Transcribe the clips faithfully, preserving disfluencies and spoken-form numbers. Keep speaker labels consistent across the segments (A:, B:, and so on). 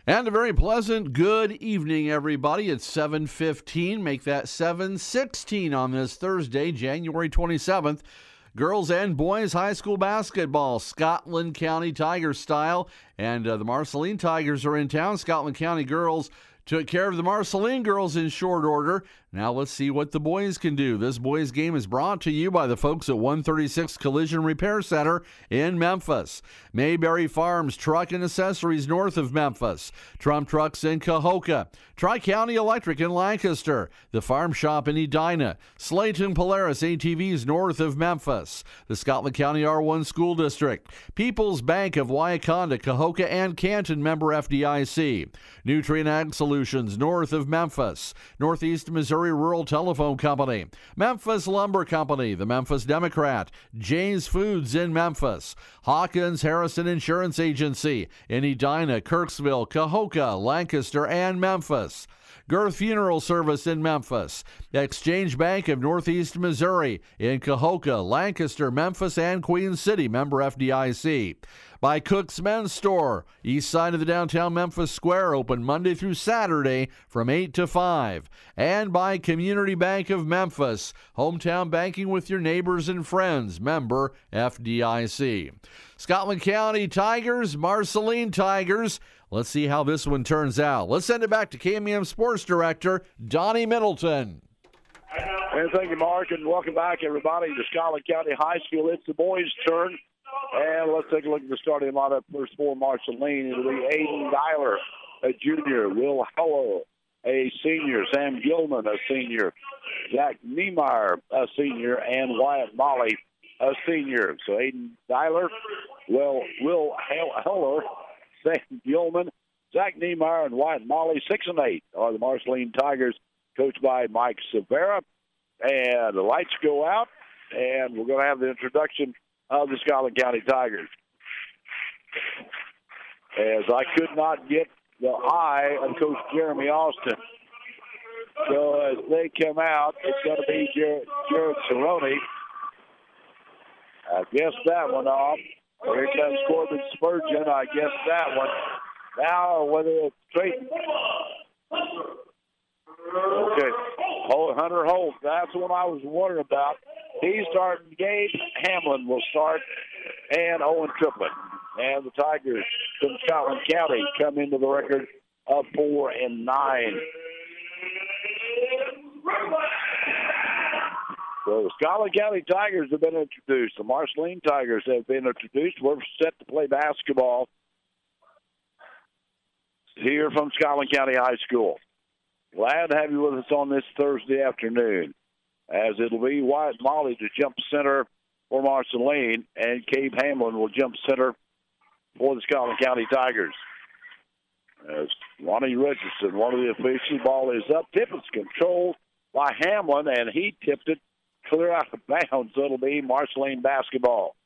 A: And a very pleasant good evening, everybody. It's seven fifteen. Make that seven sixteen on this Thursday, January twenty-seventh. Girls and boys high school basketball, Scotland County Tigers style. And uh, the Marceline Tigers are in town. Scotland County girls took care of the Marceline girls in short order. Now let's see what the boys can do. This boys game is brought to you by the folks at one thirty-six Collision Repair Center in Memphis. Mayberry Farms Truck and Accessories north of Memphis. Trump Trucks in Cahokia. Tri-County Electric in Lancaster. The Farm Shop in Edina. Slayton Polaris A T Vs north of Memphis. The Scotland County R one School District. People's Bank of Wyandotte, Cahokia, and Canton, member F D I C. Nutrient Ag Solutions north of Memphis. Northeast Missouri Rural Telephone Company. Memphis Lumber Company. The Memphis Democrat. Jay's Foods in Memphis. Hawkins Harrison Insurance Agency in Edina, Kirksville, Cahokia, Lancaster, and Memphis. Girth Funeral Service in Memphis. Exchange Bank of Northeast Missouri in Cahokia, Lancaster, Memphis, and Queen City, member F D I C. By Cook's Men's Store, east side of the downtown Memphis Square, open Monday through Saturday from eight to five. And by Community Bank of Memphis, hometown banking with your neighbors and friends, member F D I C. Scotland County Tigers, Marceline Tigers. Let's see how this one turns out. Let's send it back to K M E M Sports Director Donnie Middleton.
B: And thank you, Mark, and welcome back, everybody, to Scotland County High School. It's the boys' turn. And let's take a look at the starting lineup. First for Marceline, it'll be Aiden Dyler, a junior. Will Heller, a senior. Sam Gilman, a senior. Zach Niemeyer, a senior. And Wyatt Molly, a senior. So Aiden Dyler, Will, Will Heller, Sam Gilman, Zach Niemeyer, and Wyatt Molly, six and eight, are the Marceline Tigers, coached by Mike Severa. And the lights go out, and we're going to have the introduction of the Scotland County Tigers. As I could not get the eye of Coach Jeremy Austin. So as they come out, it's going to be Jared, Jared Cerrone. I guessed that one off. Here comes Corbin Spurgeon. I guessed that one. Now, whether it's straight. Okay. Oh, Hunter Holt. That's the one I was wondering about. He's starting. Gabe Hamlin will start, and Owen Triplett. And the Tigers from Scotland County come into the record of four and nine. So the Scotland County Tigers have been introduced. The Marceline Tigers have been introduced. We're set to play basketball here from Scotland County High School. Glad to have you with us on this Thursday afternoon, as it'll be Wyatt Molly to jump center for Marceline, and Gabe Hamlin will jump center for the Scotland County Tigers. As Ronnie Richardson, one of the officials, ball is up. Tip is controlled by Hamlin, and he tipped it clear out of bounds. So it'll be Marceline basketball.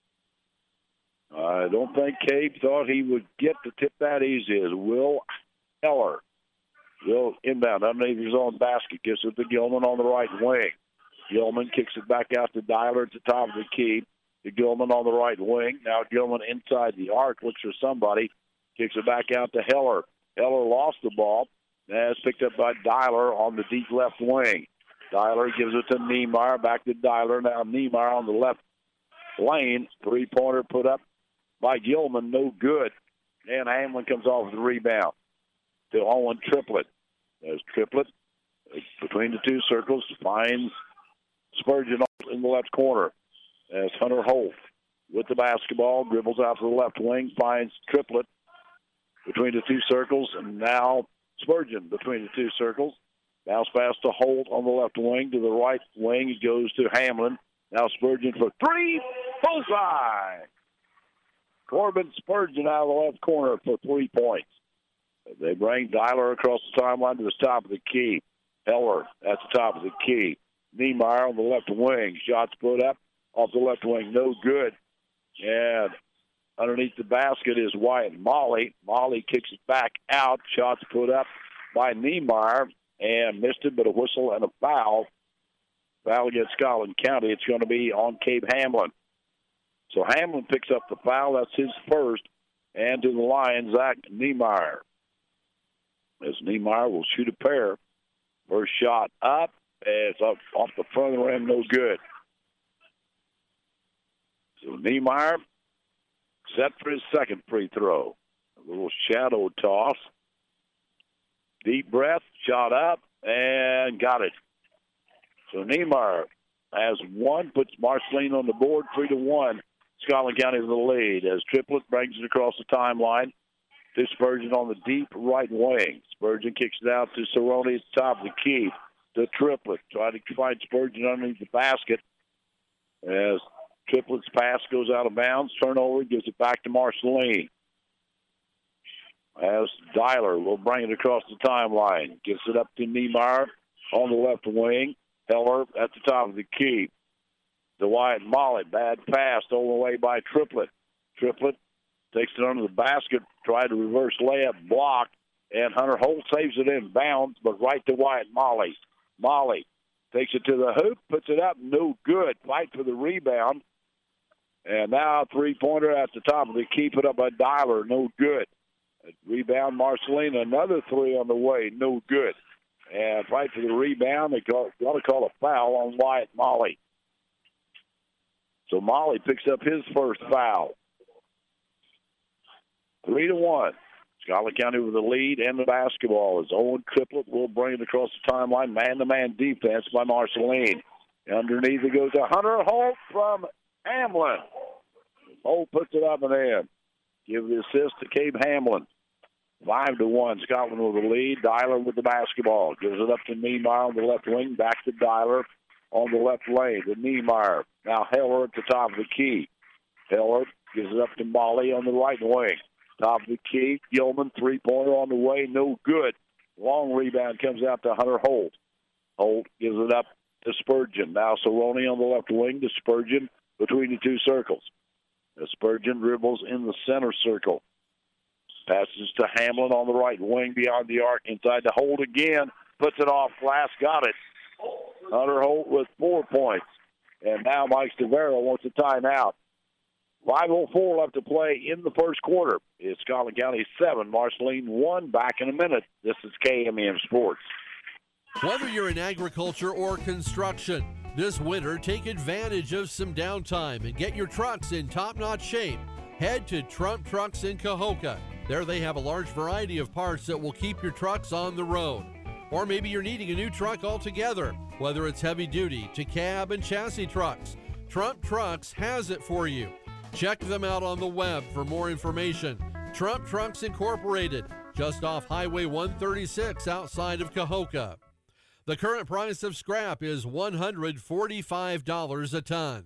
B: I don't think Gabe thought he would get to tip that easy. As Will Heller will inbound underneath his own basket, gives it to Gilman on the right wing. Gilman kicks it back out to Dyler at the top of the key. To Gilman on the right wing. Now Gilman inside the arc, looks for somebody. Kicks it back out to Heller. Heller lost the ball. And it's picked up by Dyler on the deep left wing. Dyler gives it to Niemeyer. Back to Dyler. Now Niemeyer on the left lane. Three-pointer put up by Gilman. No good. And Hamlin comes off the rebound to Owen Triplett. There's Triplett between the two circles. Finds Spurgeon in the left corner. As Hunter Holt with the basketball, dribbles out to the left wing, finds Triplett between the two circles, and now Spurgeon between the two circles. Bounce pass to Holt on the left wing. To the right wing, it goes to Hamlin. Now Spurgeon for three. Bullseye! Corbin Spurgeon out of the left corner for three points. They bring Dyler across the timeline to the top of the key. Heller at the top of the key. Niemeyer on the left wing. Shots put up off the left wing. No good. And underneath the basket is Wyatt Molly. Molly kicks it back out. Shots put up by Niemeyer and missed it, but a whistle and a foul. Foul against Scotland County. It's going to be on Gabe Hamlin. So Hamlin picks up the foul. That's his first. And to the line, Zach Niemeyer. as Niemeyer will shoot a pair. First shot up, and it's up off the front of the rim, no good. So Niemeyer set for his second free throw. A little shadow toss. Deep breath, shot up, and got it. So Niemeyer has one, puts Marceline on the board, three to one. Scotland County with the lead as Triplett brings it across the timeline to Spurgeon on the deep right wing. Spurgeon kicks it out to Cerrone at the top of the key. To Triplett, trying to find Spurgeon underneath the basket as Triplett's pass goes out of bounds. Turnover, gives it back to Marceline. As Dyler will bring it across the timeline. Gives it up to Niemeyer on the left wing. Heller at the top of the key. To Wyatt Molly. Bad pass stolen away by Triplett. Triplett takes it under the basket. Tried to reverse layup, blocked. And Hunter Holt saves it in bounds, but right to Wyatt Molly. Molly takes it to the hoop, puts it up, no good. Fight for the rebound. And now a three-pointer at the top of the key, put up by Dyler, no good. Rebound, Marceline, another three on the way, no good. And fight for the rebound. They got to call a foul on Wyatt Molly. So Molly picks up his first foul. Three to one. Scotland County with the lead and the basketball as Owen Triplett will bring it across the timeline. Man-to-man defense by Marceline. Underneath it goes to Hunter Holt from Hamlin. Holt puts it up and in. Give the assist to Cabe Hamlin. Five to one. Scotland with the lead. Dyler with the basketball. Gives it up to Niemeyer on the left wing. Back to Dyler on the left lane. To Niemeyer. Now Heller at the top of the key. Heller gives it up to Molly on the right wing. Top of the key. Gilman, three-pointer on the way. No good. Long rebound comes out to Hunter Holt. Holt gives it up to Spurgeon. Now Cerrone on the left wing to Spurgeon between the two circles. As Spurgeon dribbles in the center circle. Passes to Hamlin on the right wing beyond the arc. Inside to Holt again. Puts it off glass. Got it. Hunter Holt with four points. And now Mike Stavero wants a timeout. five oh four left to play in the first quarter. It's Scotland County seven, Marceline one. Back in a minute. This is K M M Sports.
A: Whether you're in agriculture or construction, this winter take advantage of some downtime and get your trucks in top-notch shape. Head to Trump Trucks in Cahokia. There they have a large variety of parts that will keep your trucks on the road. Or maybe you're needing a new truck altogether, whether it's heavy-duty to cab and chassis trucks. Trump Trucks has it for you. Check them out on the web for more information. Trump Trucks Incorporated, just off Highway one thirty-six outside of Cahokia. The current price of scrap is one hundred forty-five dollars a ton.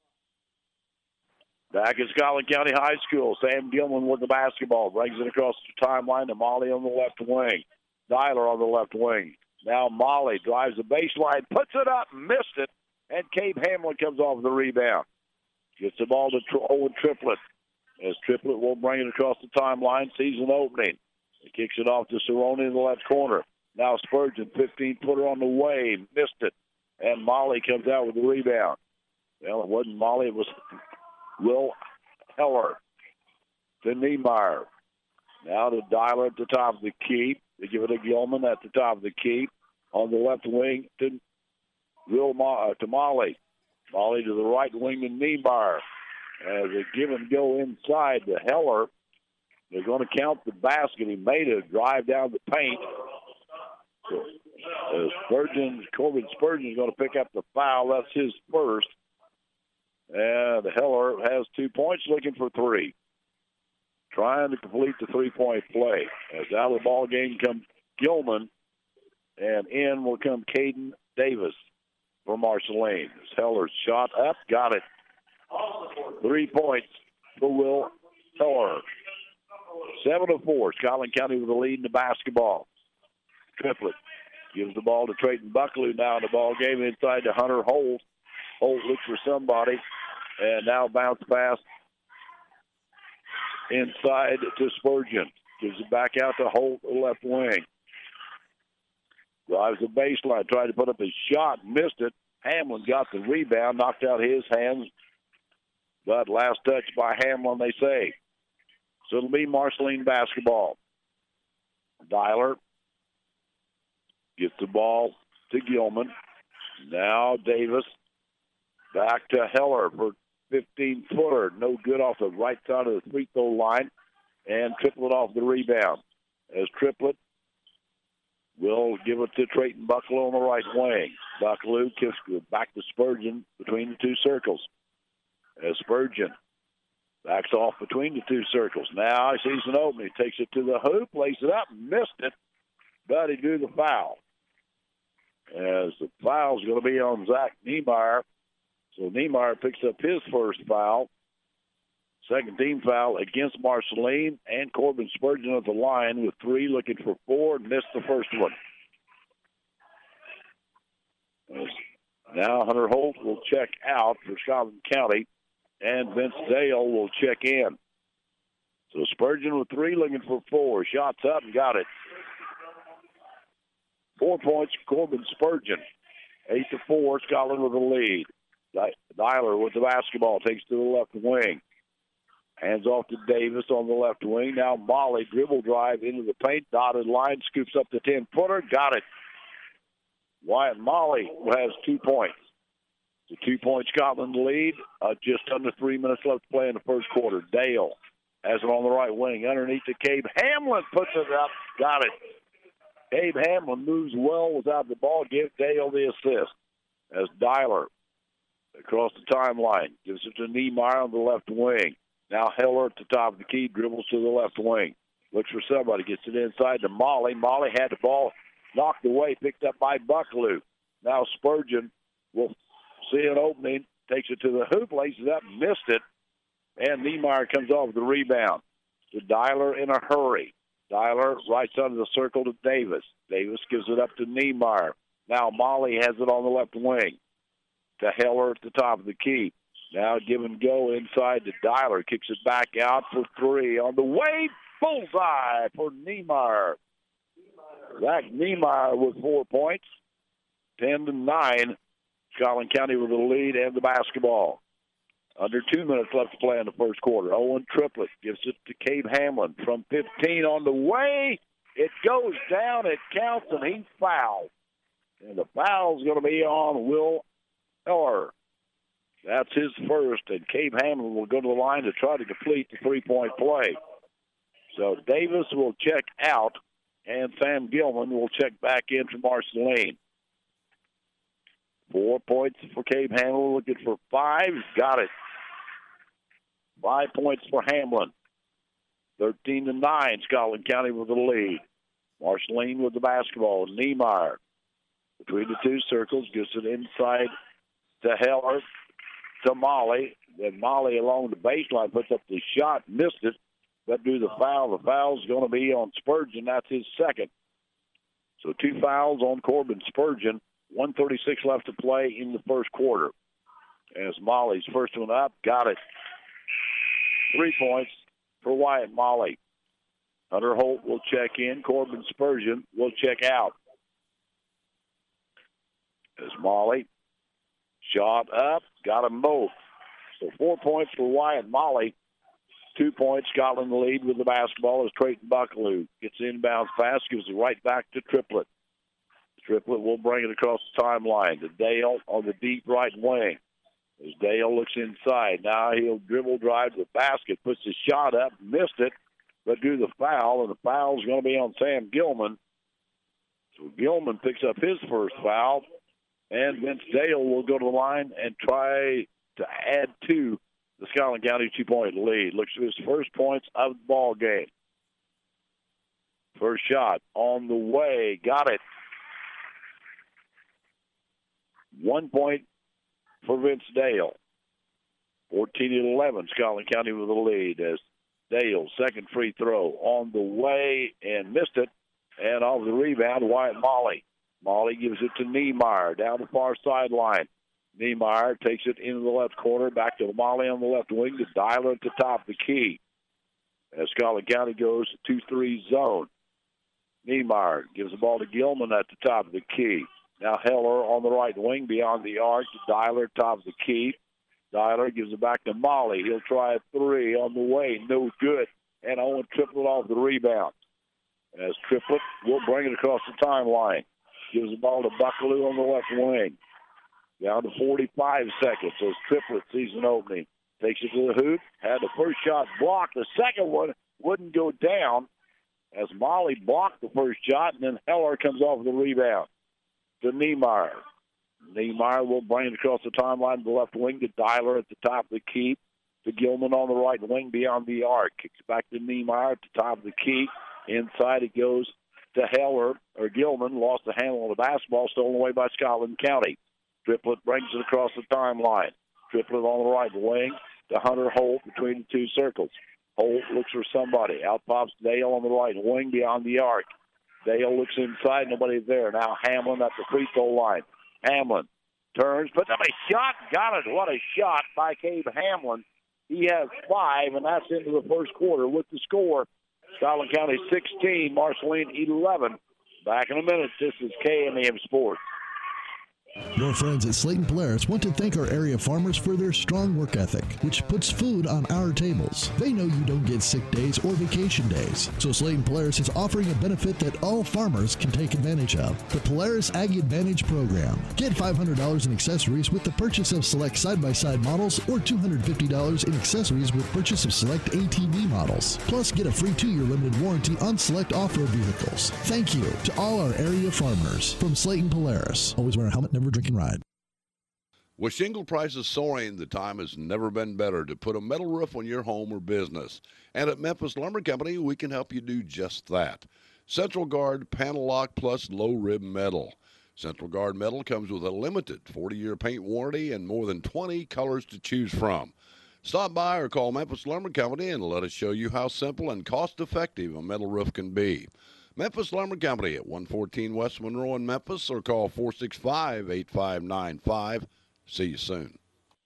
B: Back at Scotland County High School, Sam Gilman with the basketball. Brings it across the timeline to Molly on the left wing. Dyler on the left wing. Now Molly drives the baseline, puts it up, missed it, and Cabe Hamlin comes off the rebound. Gets the ball to Owen Triplett. As Triplett will bring it across the timeline, sees an opening. He kicks it off to Cerrone in the left corner. Now Spurgeon, fifteen-footer on the way, missed it. And Molly comes out with the rebound. Well, it wasn't Molly, it was Will Heller. To Niemeyer. Now to Dyler at the top of the key. They give it to Gilman at the top of the key. On the left wing to, Will Ma- uh, to Molly. Molly to the right wing to Niemeyer. As they give and go inside to Heller, they're going to count the basket. He made a drive down the paint. So, uh, Spurgeon, Corbin Spurgeon is going to pick up the foul. That's his first. And Heller has two points, looking for three. Trying to complete the three-point play. As out of the ball game comes Gilman, and in will come Caden Davis for Marceline. Heller's shot up, got it. Three points for Will Heller. Seven to four. Scotland County with the lead in the basketball. Triplett gives the ball to Trayton Buckley now in the ball game inside to Hunter Holt. Holt looks for somebody, and now bounce pass inside to Spurgeon. Gives it back out to Holt, the left wing. Drives the baseline, tried to put up his shot, missed it. Hamlin got the rebound, knocked out his hands. But last touch by Hamlin, they say. So it'll be Marceline basketball. Dyler Gets the ball to Gilman. Now Davis back to Heller for fifteen-footer. No good off the right side of the free throw line. And Triplett off the rebound. As Triplett will give it to Trayton Bucklew on the right wing. Bucklew kicks back to Spurgeon between the two circles. As Spurgeon backs off between the two circles. Now he sees an opening. Takes it to the hoop, lays it up, missed it, but he drew the foul. As the foul's going to be on Zach Niemeyer. So Niemeyer picks up his first foul. Second team foul against Marceline, and Corbin Spurgeon at the line with three, looking for four, missed the first one. As now Hunter Holt will check out for Scotland County, and Vince Dale will check in. So Spurgeon with three, looking for four. Shots up and got it. Four points, Corbin Spurgeon. Eight to four, Scotland with the lead. Dyler with the basketball, takes to the left wing. Hands off to Davis on the left wing. Now Molly, dribble drive into the paint, dotted line, scoops up the ten-footer, got it. Wyatt Molly has two points. The two-point Scotland lead, uh, just under three minutes left to play in the first quarter. Dale has it on the right wing, underneath to Cabe Hamlin, puts it up, got it. Cabe Hamlin moves well without the ball, give Dale the assist. As Dyler across the timeline, gives it to Niemeyer on the left wing. Now Heller at the top of the key, dribbles to the left wing. Looks for somebody, gets it inside to Molly. Molly had the ball knocked away, picked up by Bucklew. Now Spurgeon will see an opening, takes it to the hoop, lays it up, missed it, and Niemeyer comes off the rebound. To Dyler in a hurry. Dyler right under the circle to Davis. Davis gives it up to Niemeyer. Now Molly has it on the left wing. To Heller at the top of the key. Now give and go inside to Dyler. Kicks it back out for three. On the way, bullseye for Niemeyer. Zach Niemeyer with four points. Ten to nine. Scotland County with the lead and the basketball. Under two minutes left to play in the first quarter. Owen Triplett gives it to Cabe Hamlin from fifteen on the way. It goes down, it counts, and he fouled. And the foul's going to be on Will Heller. That's his first, and Cabe Hamlin will go to the line to try to complete the three-point play. So Davis will check out, and Sam Gilman will check back in for Marceline. Four points for Cabe Hamlin, looking for five. Got it. Five points for Hamlin. thirteen to nine, Scotland County with the lead. Marceline with the basketball. Niemeyer between the two circles, gets it inside to Heller, to Molly. Then Molly along the baseline puts up the shot, missed it, but do the foul. The foul's going to be on Spurgeon. That's his second. So two fouls on Corbin Spurgeon. one thirty-six left to play in the first quarter. As Molly's first one up, got it. Three points for Wyatt Molly. Hunter Holt will check in. Corbin Spurgeon will check out. As Molly shot up, got them both. So four points for Wyatt Molly. Two points, Scotland the lead with the basketball as Trayton Bucklew gets inbounds pass, gives it right back to Triplett. Triplett will bring it across the timeline to Dale on the deep right wing. As Dale looks inside, now he'll dribble drive to the basket, puts his shot up, missed it, but do the foul, and the foul's going to be on Sam Gilman. So Gilman picks up his first foul, and Vince Dale will go to the line and try to add to the Scotland County two-point lead. Looks for his first points of the ball game. First shot on the way, got it. One point for Vince Dale. fourteen to eleven, Scotland County with the lead as Dale, second free throw on the way and missed it. And off the rebound, Wyatt Molly. Molly gives it to Niemeyer down the far sideline. Niemeyer takes it into the left corner, back to Molly on the left wing to Dyler at the top of the key. As Scotland County goes to two three zone. Niemeyer gives the ball to Gilman at the top of the key. Now Heller on the right wing beyond the arc to Dyler, top of the key. Dyler gives it back to Molly. He'll try a three on the way. No good. And Owen Triplett off the rebound. As Triplett will bring it across the timeline. gives the ball to Buckaloo on the left wing. Down to forty-five seconds as Triplett sees an opening. Takes it to the hoop. Had the first shot blocked. The second one wouldn't go down as Molly blocked the first shot, and then Heller comes off the rebound to Niemeyer. Niemeyer will bring it across the timeline to the left wing to Dyler at the top of the key. To Gilman on the right wing beyond the arc. Kicks back to Niemeyer at the top of the key. Inside it goes to Heller, or Gilman. Lost the handle on the basketball, stolen away by Scotland County. Triplett brings it across the timeline. Triplett on the right wing to Hunter Holt between the two circles. Holt looks for somebody. Out pops Dale on the right wing beyond the arc. Dale looks inside. Nobody there. Now Hamlin at the free throw line. Hamlin turns, puts up a shot. Got it. What a shot by Cabe Hamlin. He has five, and that's into the first quarter with the score. Scotland County sixteen, Marceline eleven. Back in a minute. This is K M E M Sports.
C: Your friends at Slayton Polaris want to thank our area farmers for their strong work ethic, which puts food on our tables. They know you don't get sick days or vacation days, so Slayton Polaris is offering a benefit that all farmers can take advantage of. The Polaris Ag Advantage Program. Get five hundred dollars in accessories with the purchase of select side-by-side models or two hundred fifty dollars in accessories with purchase of select A T V models. Plus, get a free two-year limited warranty on select off-road vehicles. Thank you to all our area farmers. From Slayton Polaris. Always wear a helmet, never drink and ride.
D: With shingle prices soaring, the time has never been better to put a metal roof on your home or business. And at Memphis Lumber Company, we can help you do just that. Central Guard Panel Lock Plus Low Rib Metal. Central Guard Metal comes with a limited forty-year paint warranty and more than twenty colors to choose from. Stop by or call Memphis Lumber Company and let us show you how simple and cost-effective a metal roof can be. Memphis Lumber Company at one fourteen West Monroe in Memphis, or call four six five, eight five nine five. See you soon.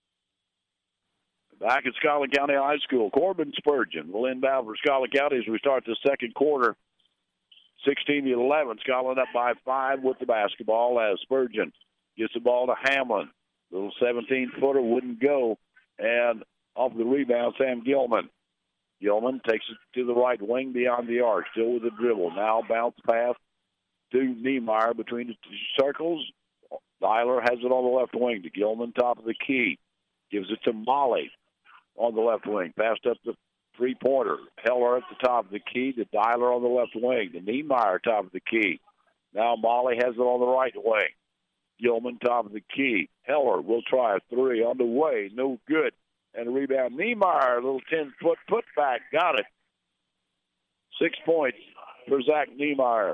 B: Back at Scotland County High School, Corbin Spurgeon will inbound for Scotland County as we start the second quarter. sixteen to eleven, Scotland up by five with the basketball as Spurgeon gets the ball to Hamlin. Little seventeen-footer wouldn't go, and off the rebound, Sam Gilman. Gilman takes it to the right wing beyond the arc, still with the dribble. Now bounce pass to Niemeyer between the two circles. Dyler has it on the left wing to Gilman, top of the key. Gives it to Molly on the left wing. Passed up the three-pointer. Heller at the top of the key to Dyler on the left wing. To Niemeyer, top of the key. Now Molly has it on the right wing. Gilman, top of the key. Heller will try a three on the way. No good. And a rebound. Niemeyer, a little ten-foot putback. Got it. Six points for Zach Niemeyer.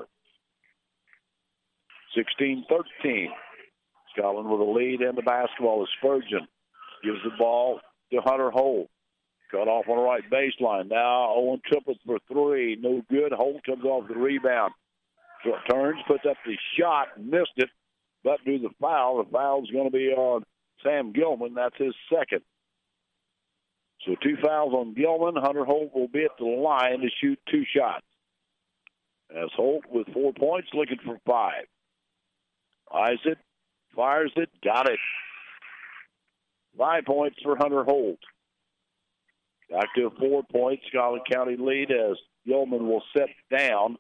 B: sixteen thirteen. Scotland with a lead in the basketball is Spurgeon. Gives the ball to Hunter Holt. Cut off on the right baseline. Now Owen Triplett for three. No good. Holt comes off the rebound. Turns, puts up the shot. Missed it. But do the foul. The foul's going to be on Sam Gilman. That's his second. So two fouls on Gilman. Hunter Holt will be at the line to shoot two shots. As Holt with four points, looking for five. Eyes it, fires it, got it. Five points for Hunter Holt. Back to a four-point Scotland County lead as Gilman will set down.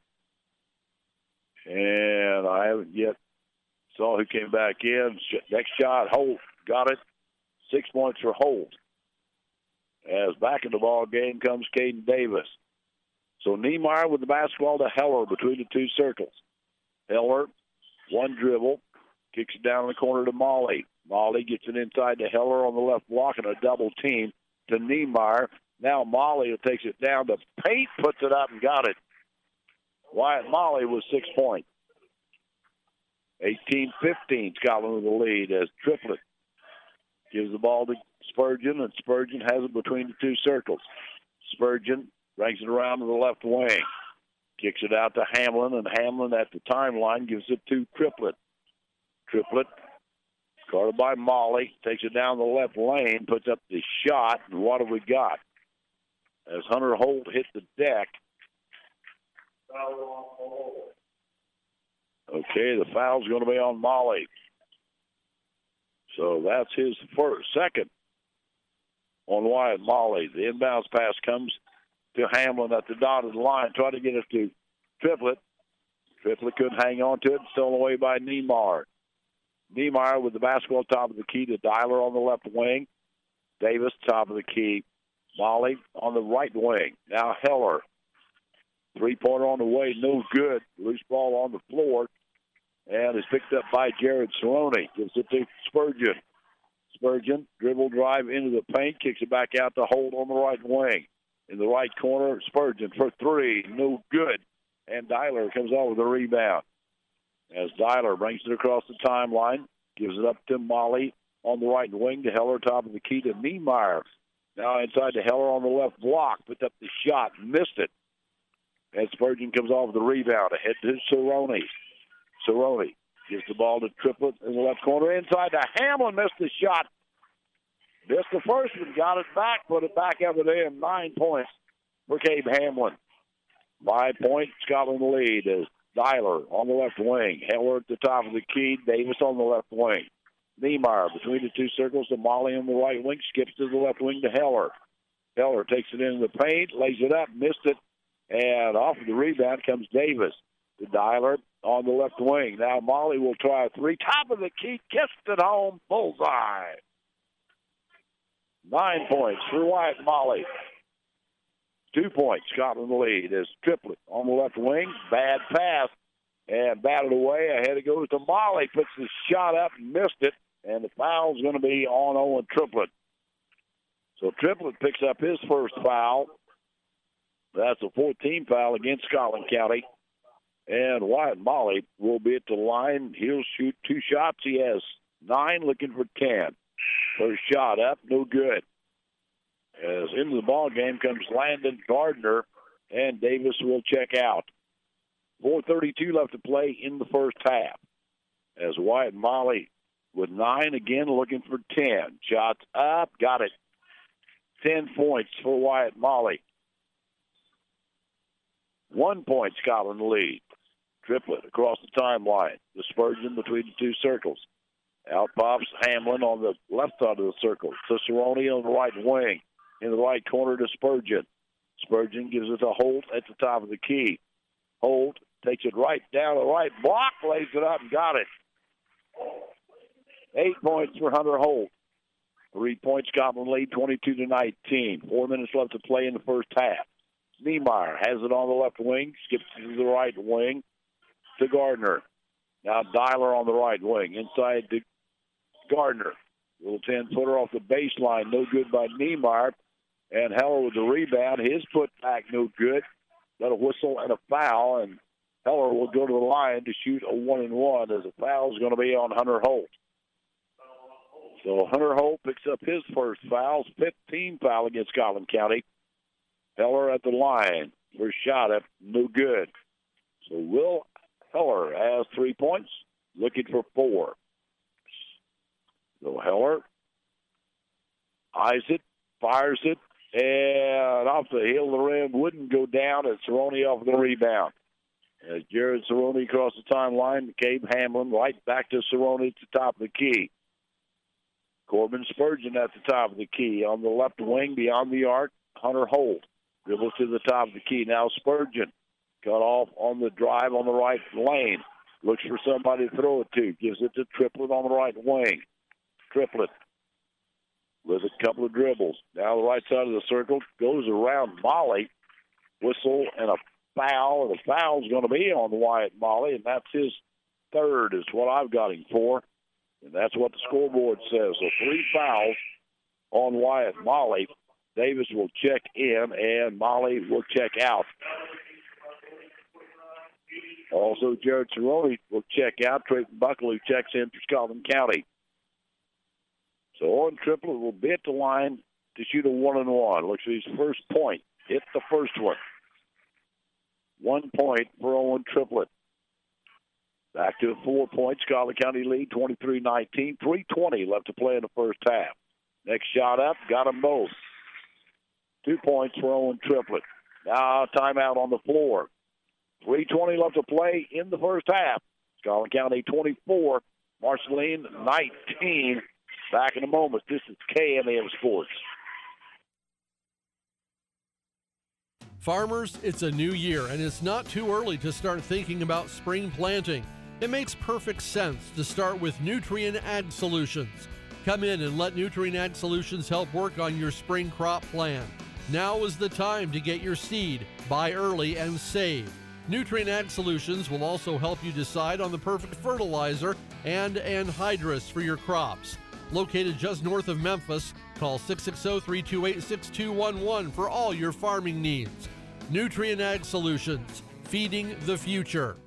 B: And I haven't yet saw who came back in. Next shot, Holt got it. Six points for Holt. As back in the ball game comes Caden Davis. So Niemeyer with the basketball to Heller between the two circles. Heller, one dribble, kicks it down in the corner to Molly. Molly gets it inside to Heller on the left block and a double team to Niemeyer. Now Molly takes it down to paint, puts it up and got it. Wyatt Molly with six points. eighteen fifteen, Scotland with the lead as Triplett gives the ball to Spurgeon, and Spurgeon has it between the two circles. Spurgeon brings it around to the left wing. Kicks it out to Hamlin, and Hamlin at the timeline gives it to Triplett. Triplett, guarded by Molly, takes it down the left lane, puts up the shot, and what have we got? As Hunter Holt hit the deck. Okay, the foul's going to be on Molly. So that's his first, second on Wyatt Molly. The inbounds pass comes to Hamlin at the dotted line. Try to get it to Triplett. Triplett couldn't hang on to it. Stolen away by Niemeyer. Niemeyer with the basketball top of the key to Dyler on the left wing. Davis top of the key. Molly on the right wing. Now Heller. Three-pointer on the way. No good. Loose ball on the floor. And is picked up by Jared Cerrone. Gives it to Spurgeon. Spurgeon, dribble drive into the paint. Kicks it back out to Holt on the right wing. In the right corner, Spurgeon for three. No good. And Dyler comes out with a rebound. As Dyler brings it across the timeline, gives it up to Molly on the right wing to Heller, top of the key to Niemeyer. Now inside to Heller on the left block. Picked up the shot. Missed it. And Spurgeon comes off the rebound. Ahead to Cerrone. Cerrone gives the ball to Triplett in the left corner. Inside to Hamlin. Missed the shot. Missed the first one. Got it back. Put it back out of the end. Nine points for Gabe Hamlin. Five point Scotland lead as Dyler on the left wing. Heller at the top of the key. Davis on the left wing. Niemeyer between the two circles to Molly on the right wing. Skips to the left wing to Heller. Heller takes it into the paint. Lays it up. Missed it. And off of the rebound comes Davis to Dyler on the left wing. Now Molly will try a three. Top of the key. Kissed it home. Bullseye. Nine points for Wyatt Molly. Two points, Scotland lead as Triplett on the left wing. Bad pass and batted away. Ahead it goes to Molly. Puts the shot up and missed it. And the foul's going to be on Owen Triplett. So Triplett picks up his first foul. That's a fourteen foul against Scotland County. And Wyatt Molly will be at the line. He'll shoot two shots. He has nine, looking for ten. First shot up, no good. As into the ball game comes Landon Gardner, and Davis will check out. four thirty-two left to play in the first half. As Wyatt Molly with nine, again looking for ten. Shots up, got it. Ten points for Wyatt Molly. One point, Scotland lead. Triplett across the timeline. The Spurgeon between the two circles. Out pops Hamlin on the left side of the circle. Cicerone on the right wing. In the right corner to Spurgeon. Spurgeon gives it to Holt at the top of the key. Holt takes it right down the right block, lays it up and got it. Eight points for Hunter Holt. Three points, Scotland lead, twenty-two to nineteen. Four minutes left to play in the first half. Niemeyer has it on the left wing, skips to the right wing to Gardner. Now Dyler on the right wing, inside to Gardner. Little ten-footer off the baseline, no good by Niemeyer. And Heller with the rebound. His putback no good. Got a whistle and a foul, and Heller will go to the line to shoot a one and one as the foul is going to be on Hunter Holt. So Hunter Holt picks up his first foul, fifteen foul against Scotland County. Heller at the line. First shot up, no good. So Will Heller has three points, looking for four. So Heller eyes it, fires it, and off the heel of the rim, wouldn't go down, and Cerrone off the rebound. As Jared Cerrone across the timeline, Gabe Hamlin right back to Cerrone at the top of the key. Corbin Spurgeon at the top of the key. On the left wing, beyond the arc, Hunter Holt. Dribbles to the top of the key. Now Spurgeon cut off on the drive on the right lane. Looks for somebody to throw it to. Gives it to Triplett on the right wing. Triplett with a couple of dribbles. Now the right side of the circle goes around Molly. Whistle and a foul. The foul's going to be on Wyatt Molly, and that's his third is what I've got him for. And that's what the scoreboard says. So three fouls on Wyatt Molly. Davis will check in, and Molly will check out. Also, Jared Cerrone will check out. Trayton Buckle, who checks in for Scotland County. So Owen Triplett will be at the line to shoot a one and one. Looks for his first point. Hit the first one. One point for Owen Triplett. Back to four points. Scotland County lead, twenty-three nineteen. three twenty left to play in the first half. Next shot up, got them both. Two points for Owen Triplett. Now timeout on the floor. three twenty left to play in the first half. Scotland County twenty-four, Marceline nineteen. Back in a moment. This is K M A M Sports.
E: Farmers, it's a new year, and it's not too early to start thinking about spring planting. It makes perfect sense to start with Nutrien Ag Solutions. Come in and let Nutrien Ag Solutions help work on your spring crop plan. Now is the time to get your seed, buy early, and save. Nutrien Ag Solutions will also help you decide on the perfect fertilizer and anhydrous for your crops. Located just north of Memphis, call six six zero, three two eight, six two one one for all your farming needs. Nutrien Ag Solutions, feeding the future.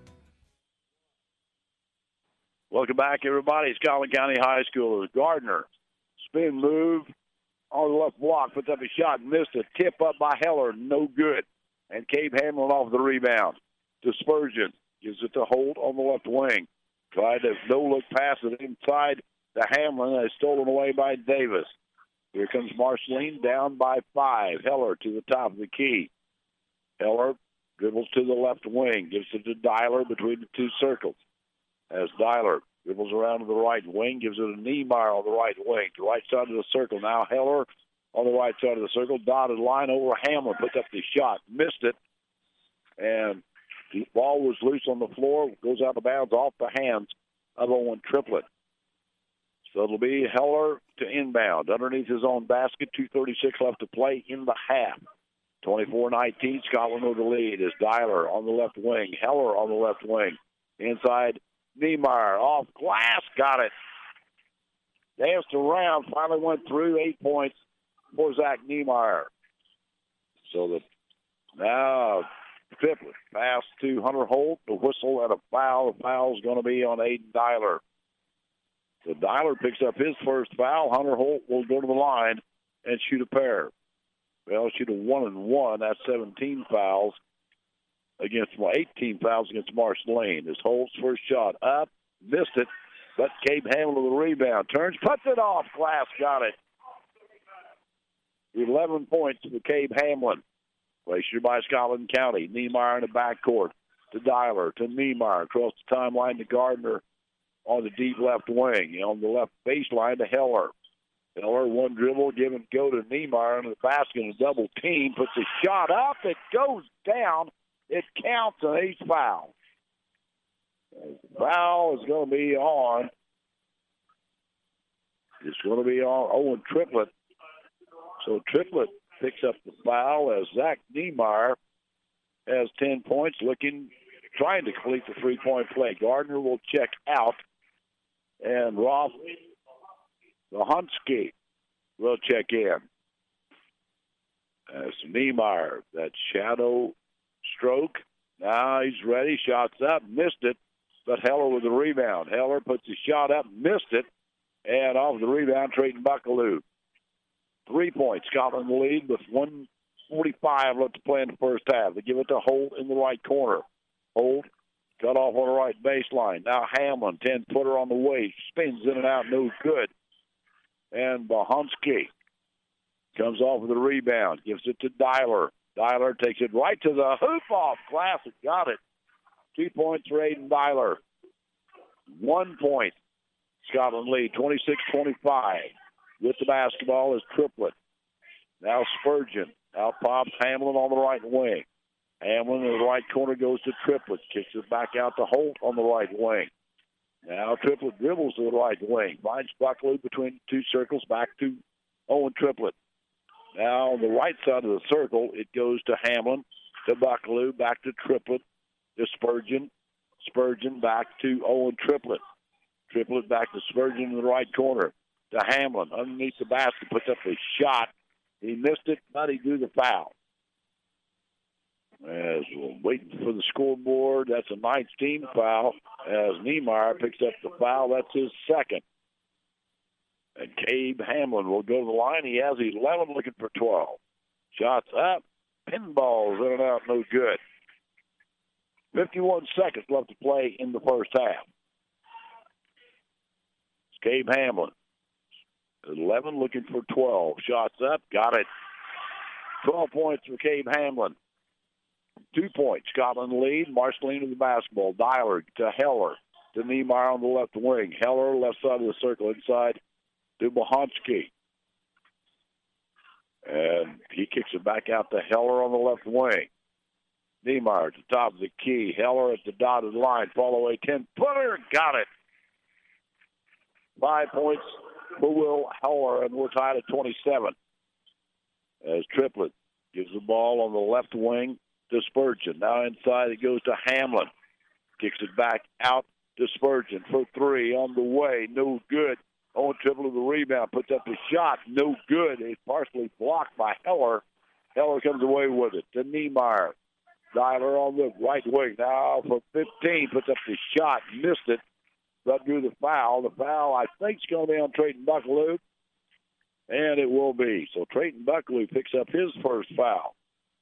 B: Welcome back, everybody. Scotland County High School. Gardner, spin move on the left block, puts up a shot, missed a tip up by Heller, no good. And Cabe Hamlin off the rebound. To Spurgeon, gives it to Holt on the left wing. Tried to no-look pass it inside the Hamlin, and it's stolen away by Davis. Here comes Marceline down by five. Heller to the top of the key. Heller dribbles to the left wing, gives it to Dyler between the two circles. As Dyler dribbles around to the right wing, gives it to Niemeyer on the right wing, to the right side of the circle. Now Heller on the right side of the circle, dotted line over Hamlin, puts up the shot, missed it, and the ball was loose on the floor, goes out of bounds off the hands of Owen Triplett. So it'll be Heller to inbound underneath his own basket, two thirty-six left to play in the half. twenty-four nineteen, Scotland with the lead is Dyler on the left wing, Heller on the left wing. Inside, Niemeyer off glass, got it. Danced around, finally went through, eight points for Zach Niemeyer. So the now Triplett pass to Hunter Holt, the whistle and a foul. The foul is going to be on Aiden Dyler. So Dyler picks up his first foul. Hunter Holt will go to the line and shoot a pair. Well, shoot a one and one. That's seventeen fouls against, well, eighteen fouls against Marceline. This Holt's first shot up, missed it, but Cabe Hamlin with the rebound. Turns, puts it off. Glass got it. eleven points for Cabe Hamlin. Glacier by Scotland County. Niemeyer in the backcourt to Dyler, to Niemeyer. Across the timeline to Gardner on the deep left wing. On the left baseline to Heller. Heller, one dribble, give and go to Niemeyer under the basket. A double team, puts a shot up. It goes down. It counts an eighth foul. Foul is going to be on. It's going to be on Owen Triplett. So Triplett picks up the foul as Zach Niemeyer has ten points, looking, trying to complete the three-point play. Gardner will check out, and Rolf Lahunsky will check in. As Niemeyer, that shadow stroke. Now he's ready. Shots up, missed it, but Heller with the rebound. Heller puts his shot up, missed it, and off the rebound, Trayton Buckaloo. Three points. Scotland in the lead with one forty-five left to play in the first half. They give it to Holt in the right corner. Holt cut off on the right baseline. Now Hamlin, ten-footer on the way. Spins in and out, no good. And Bahonsky comes off with the rebound. Gives it to Dyler. Dyler takes it right to the hoop off glass. It got it. Two points for Aiden Dyler. One point. Scotland lead, twenty-six twenty-five. With the basketball is Triplett. Now Spurgeon. Out pops Hamlin on the right wing. Hamlin in the right corner goes to Triplett. Kicks it back out to Holt on the right wing. Now Triplett dribbles to the right wing. Finds Buckaloo between the two circles. Back to Owen Triplett. Now on the right side of the circle, it goes to Hamlin, to Buckaloo, back to Triplett, to Spurgeon. Spurgeon back to Owen Triplett. Triplett back to Spurgeon in the right corner. To Hamlin, underneath the basket, puts up a shot. He missed it, but he drew the foul. As we're waiting for the scoreboard, that's a ninth team foul. As Niemeyer picks up the foul, that's his second. And Cabe Hamlin will go to the line. He has eleven, looking for twelve. Shots up, pinballs in and out, no good. fifty-one seconds left to play in the first half. It's Cabe Hamlin. eleven, looking for twelve. Shots up, got it. twelve points for Cabe Hamlin. Two points, Scotland lead. Marceline with the basketball. Dyler to Heller. To Niemeyer on the left wing. Heller, left side of the circle inside to Bohonsky. And he kicks it back out to Heller on the left wing. Niemeyer at the top of the key. Heller at the dotted line. Fall away ten-footer. Got it. Five points for Will Heller, and we're tied at twenty-seven. As Triplett gives the ball on the left wing to Spurgeon. Now inside it goes to Hamlin. Kicks it back out to Spurgeon for three on the way. No good. Owen Triplett with the rebound. Puts up the shot. No good. It's partially blocked by Heller. Heller comes away with it to Niemeyer. Dyler on the right wing now for fifteen. Puts up the shot. Missed it. But drew the foul. The foul, I think, is going to be on Trayton Buckaloo. And it will be. So Trayton Buckaloo picks up his first foul.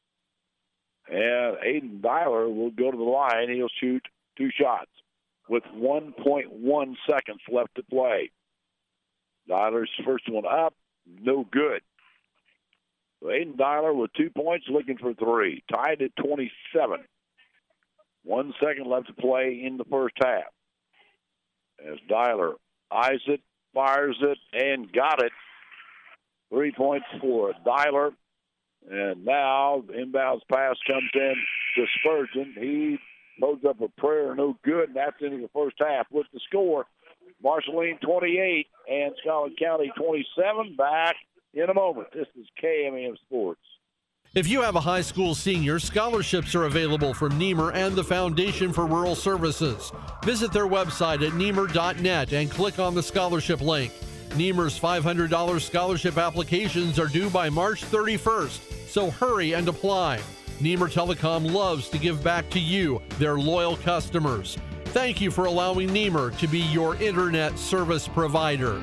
B: And Aiden Dyler will go to the line. He'll shoot two shots with one point one seconds left to play. Dyler's first one up. No good. So Aiden Dyler with two points, looking for three. Tied at twenty-seven. One second left to play in the first half. As Dyler eyes it, fires it, and got it. Three points for Dyler. And now the inbounds pass comes in to Spurgeon. He loads up a prayer, no good, and that's into the first half. With the score, Marceline twenty-eight and Scotland County twenty-seven. Back in a moment. This is K M A M Sports.
E: If you have a high school senior, scholarships are available from Niemer and the Foundation for Rural Services. Visit their website at niemer dot net and click on the scholarship link. Niemer's five hundred dollars scholarship applications are due by March thirty-first, so hurry and apply. Niemer Telecom loves to give back to you, their loyal customers. Thank you for allowing Niemer to be your internet service provider.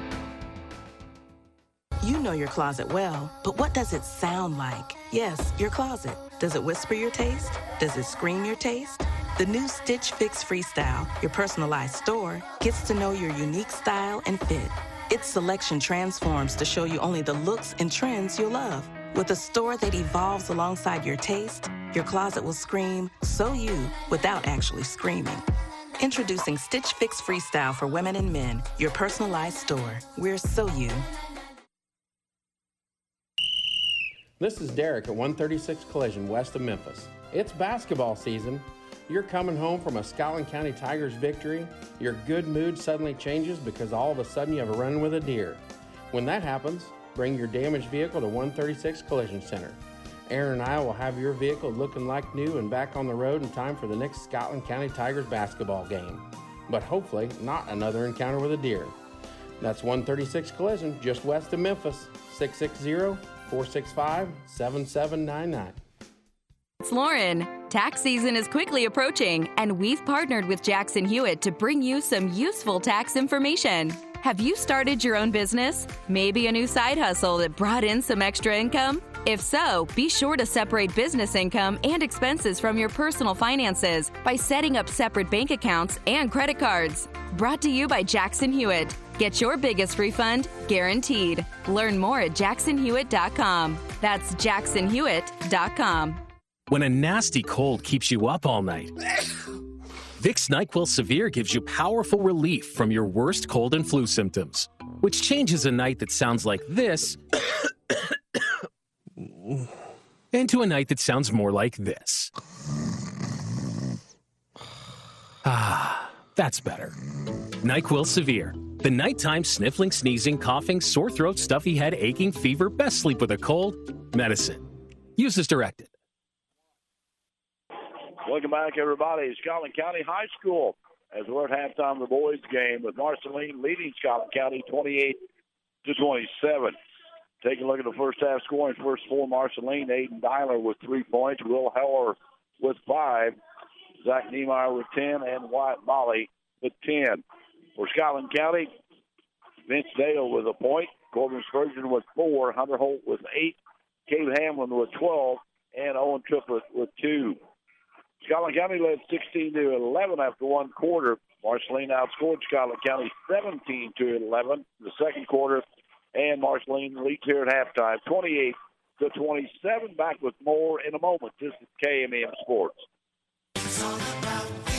F: You know your closet well, but what does it sound like? Yes, your closet. Does it whisper your taste? Does it scream your taste? The new Stitch Fix Freestyle, your personalized store, gets to know your unique style and fit. Its selection transforms to show you only the looks and trends you'll love. With a store that evolves alongside your taste, your closet will scream, "So you," without actually screaming. Introducing Stitch Fix Freestyle for women and men, your personalized store. We're so you.
G: This is Derek at one thirty-six Collision west of Memphis. It's basketball season. You're coming home from a Scotland County Tigers victory. Your good mood suddenly changes because all of a sudden you have a run with a deer. When that happens, bring your damaged vehicle to one thirty-six Collision Center. Aaron and I will have your vehicle looking like new and back on the road in time for the next Scotland County Tigers basketball game. But hopefully not another encounter with a deer. That's one thirty-six Collision just west of Memphis. six six zero, four six five, seven seven nine nine.
H: It's Lauren. Tax season is quickly approaching, and we've partnered with Jackson Hewitt to bring you some useful tax information. Have you started your own business? Maybe a new side hustle that brought in some extra income? If so, be sure to separate business income and expenses from your personal finances by setting up separate bank accounts and credit cards. Brought to you by Jackson Hewitt. Get your biggest refund guaranteed. Learn more at jackson hewitt dot com. That's jackson hewitt dot com.
I: When a nasty cold keeps you up all night, Vicks NyQuil Severe gives you powerful relief from your worst cold and flu symptoms, which changes a night that sounds like this into a night that sounds more like this. Ah, that's better. NyQuil Severe. The nighttime sniffling, sneezing, coughing, sore throat, stuffy head, aching, fever, best sleep with a cold, medicine. Use as directed.
B: Welcome back, everybody. Scotland County High School as we're at halftime of the boys' game with Marceline leading Scotland County twenty-eight to twenty-seven. Take a look at the first half scoring. First for Marceline, Aiden Dyler with three points, Will Heller with five, Zach Niemeyer with ten, and Wyatt Molly with ten. For Scotland County, Vince Dale with a point, Corbin Spurgeon with four, Hunter Holt with eight, Cave Hamlin with twelve, and Owen Triplett with two. Scotland County led sixteen to eleven after one quarter. Marceline outscored Scotland County seventeen to eleven in the second quarter, and Marceline leads here at halftime, twenty-eight to twenty-seven. Back with more in a moment. This is K M A M Sports.
J: It's all about you.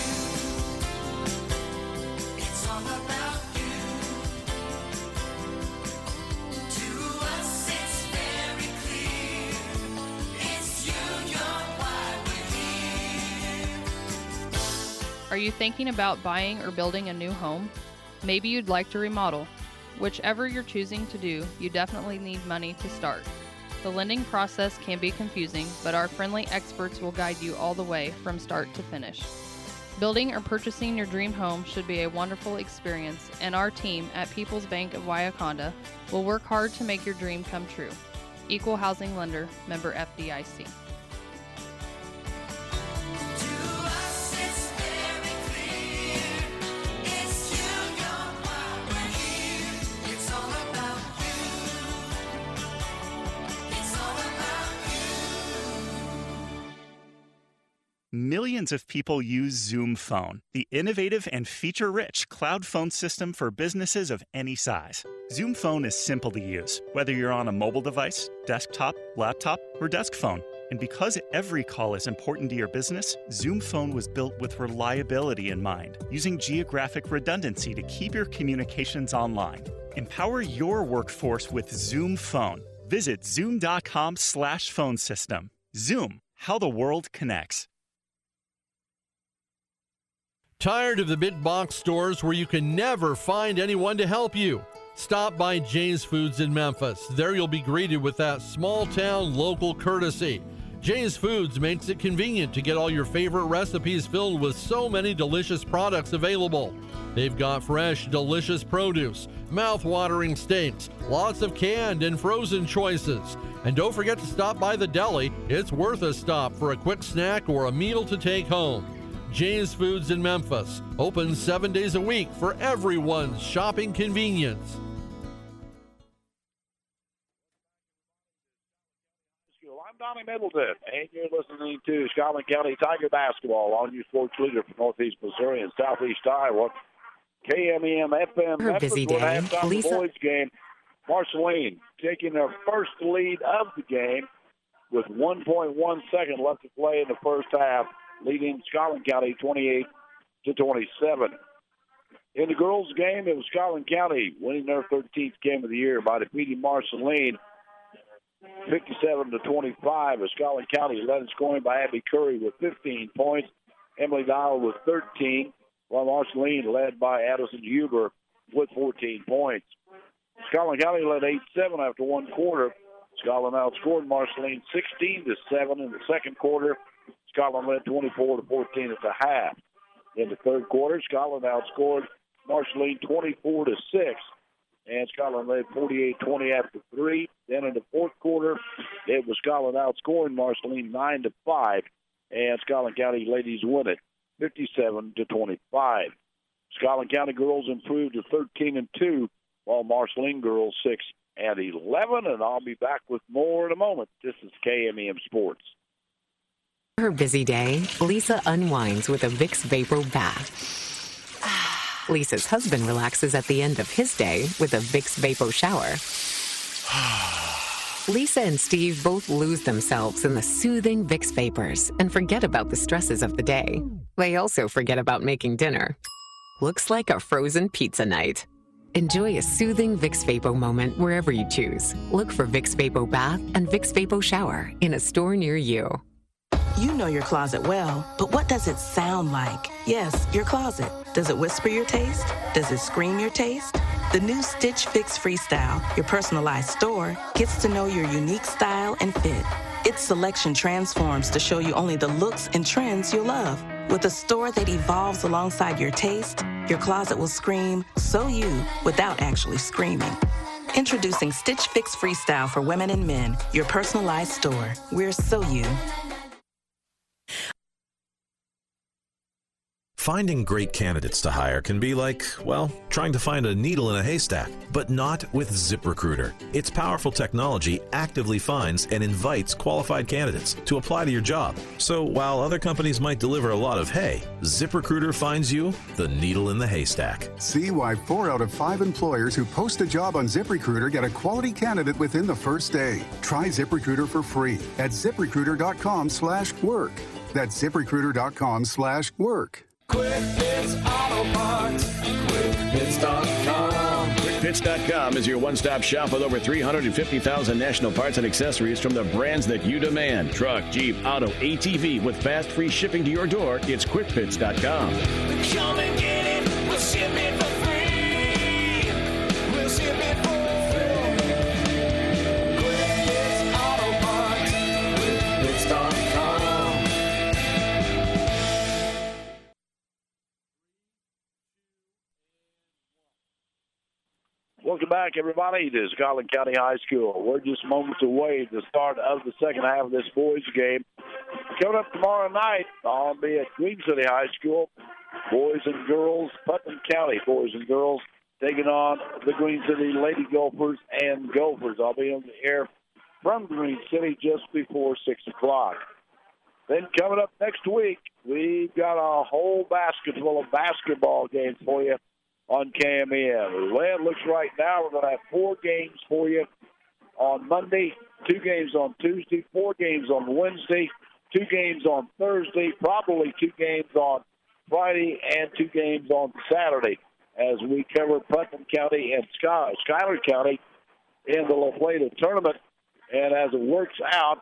J: It's all about you. To us, it's very clear.
K: Are you thinking about buying or building a new home? Maybe you'd like to remodel. Whichever you're choosing to do, you definitely need money to start. The lending process can be confusing, but our friendly experts will guide you all the way from start to finish. Building or purchasing your dream home should be a wonderful experience, and our team at People's Bank of Wauconda will work hard to make your dream come true. Equal Housing Lender, member F D I C.
L: Millions of people use Zoom Phone, the innovative and feature-rich cloud phone system for businesses of any size. Zoom Phone is simple to use, whether you're on a mobile device, desktop, laptop, or desk phone. And because every call is important to your business, Zoom Phone was built with reliability in mind, using geographic redundancy to keep your communications online. Empower your workforce with Zoom Phone. Visit zoom.com slash phone system. Zoom, how the world connects.
E: Tired of the big box stores where you can never find anyone to help you? Stop by Jay's Foods in Memphis. There you'll be greeted with that small-town local courtesy. Jay's Foods makes it convenient to get all your favorite recipes filled with so many delicious products available. They've got fresh, delicious produce, mouth-watering steaks, lots of canned and frozen choices. And don't forget to stop by the deli. It's worth a stop for a quick snack or a meal to take home. Jay's Foods in Memphis, open seven days a week for everyone's shopping convenience.
B: I'm Donnie Middleton, and you're listening to Scotland County Tiger Basketball on your sports leader for Northeast Missouri and Southeast Iowa. K M E M F M.
M: Her busy day. Lisa.
B: The boys game. Marceline taking their first lead of the game with one point one second left to play in the first half, leading Scotland County twenty-eight to twenty-seven. In the girls' game, it was Scotland County winning their thirteenth game of the year by defeating Marceline fifty-seven to twenty-five. As Scotland County led in scoring by Abby Curry with fifteen points, Emily Dial with thirteen, while Marceline led by Addison Huber with fourteen points. Scotland County led eight seven after one quarter. Scotland outscored Marceline sixteen to seven in the second quarter. Scotland led twenty-four to fourteen at the half. In the third quarter, Scotland outscored Marceline twenty-four to six, and Scotland led forty-eight twenty after three. Then in the fourth quarter, it was Scotland outscoring Marceline nine to five, and Scotland County ladies win it fifty-seven to twenty-five. Scotland County girls improved to thirteen and two, while Marceline girls six and eleven. And I'll be back with more in a moment. This is K M E M Sports.
M: Her busy day, Lisa unwinds with a Vicks Vapor Bath. Lisa's husband relaxes at the end of his day with a Vicks Vapor Shower. Lisa and Steve both lose themselves in the soothing Vicks Vapors and forget about the stresses of the day. They also forget about making dinner. Looks like a frozen pizza night. Enjoy a soothing Vicks Vapor moment wherever you choose. Look for Vicks Vapor Bath and Vicks Vapor Shower in a store near you.
F: You know your closet well, but what does it sound like? Yes, your closet. Does it whisper your taste? Does it scream your taste? The new Stitch Fix Freestyle, your personalized store, gets to know your unique style and fit. Its selection transforms to show you only the looks and trends you love. With a store that evolves alongside your taste, your closet will scream, so you, without actually screaming. Introducing Stitch Fix Freestyle for women and men, your personalized store. We're so you.
N: Finding great candidates to hire can be like, well, trying to find a needle in a haystack, but not with ZipRecruiter. Its powerful technology actively finds and invites qualified candidates to apply to your job. So while other companies might deliver a lot of hay, ZipRecruiter finds you the needle in the haystack.
O: See why four out of five employers who post a job on ZipRecruiter get a quality candidate within the first day. Try ZipRecruiter for free at ZipRecruiter.com slash work. That's ZipRecruiter.com slash work.
J: Quick Hits Auto Parts. quick hits dot com.
P: quick hits dot com is your one-stop shop with over three hundred fifty thousand national parts and accessories from the brands that you demand. Truck, Jeep, auto, A T V with fast free shipping to your door. It's quick hits dot com.
J: Come and get it. We'll ship it for free. We'll ship it for free. Quick Hits Auto Parts. quick hits dot com.
B: Welcome back, everybody, to Scotland County High School. We're just moments away from the start of the second half of this boys' game. Coming up tomorrow night, I'll be at Green City High School. Boys and girls, Putnam County boys and girls taking on the Green City Lady Gophers and Gophers. I'll be on the air from Green City just before six o'clock. Then coming up next week, we've got a whole basket full of basketball games for you on K M E M. The way it looks right now, we're going to have four games for you on Monday, two games on Tuesday, four games on Wednesday, two games on Thursday, probably two games on Friday, and two games on Saturday as we cover Putnam County and Sky, Schuyler County in the La Plata tournament. And as it works out,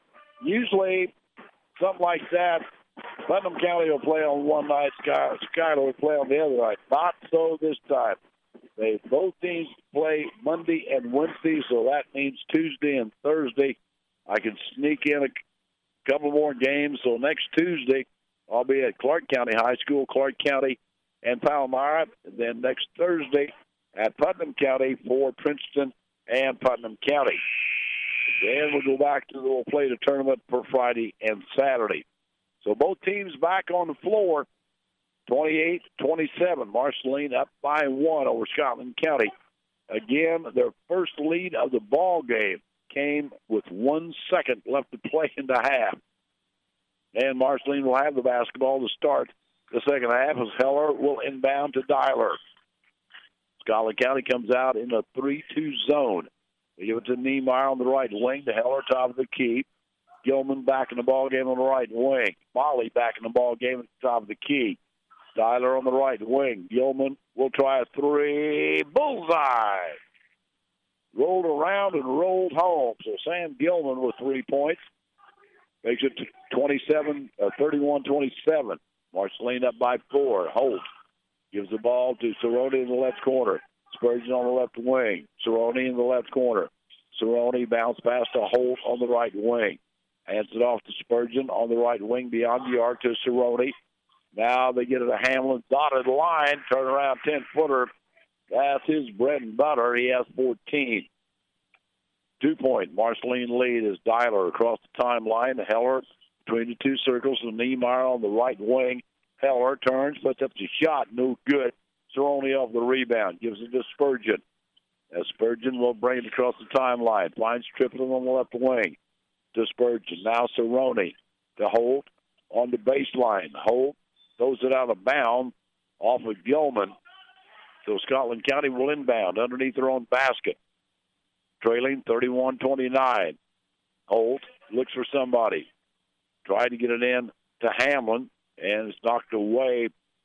B: usually something like that, Putnam County will play on one night, Sky, Schuyler will play on the other night. Not so this time. They both teams play Monday and Wednesday, so that means Tuesday and Thursday. I can sneak in a couple more games. So next Tuesday, I'll be at Clark County High School, Clark County and Palmyra. And then next Thursday at Putnam County for Princeton and Putnam County. Then we'll go back to the little play the tournament for Friday and Saturday. So both teams back on the floor, twenty-eight twenty-seven. Marceline up by one over Scotland County. Again, their first lead of the ball game came with one second left to play in the half. And Marceline will have the basketball to start the second half as Heller will inbound to Dialer. Scotland County comes out in a three two zone. They give it to Niemeyer on the right wing to Heller, top of the key. Gilman back in the ball game on the right wing. Molly back in the ball game at the top of the key. Dialer on the right wing. Gilman will try a three. Bullseye! Rolled around and rolled home. So Sam Gilman with three points. Makes it to twenty-seven, uh, thirty-one twenty-seven. Marceline up by four. Holt gives the ball to Cerrone in the left corner. Spurgeon on the left wing. Cerrone in the left corner. Cerrone bounce pass to Holt on the right wing. Hands it off to Spurgeon on the right wing beyond the arc to Cerrone. Now they get it to Hamlin. Dotted line. Turn around ten-footer. That's his bread and butter. He has fourteen. Two-point Marceline lead is Dialer across the timeline. Heller between the two circles. And Niemeyer on the right wing. Heller turns, puts up the shot. No good. Cerrone off the rebound. Gives it to Spurgeon. As Spurgeon will bring it across the timeline. Finds Triplett on the left wing to Spurgeon. Now Cerrone to Holt on the baseline. Holt throws it out of bounds off of Gilman. So Scotland County will inbound underneath their own basket. Trailing thirty-one twenty-nine. Holt looks for somebody. Tried to get it in to Hamlin, and it's knocked away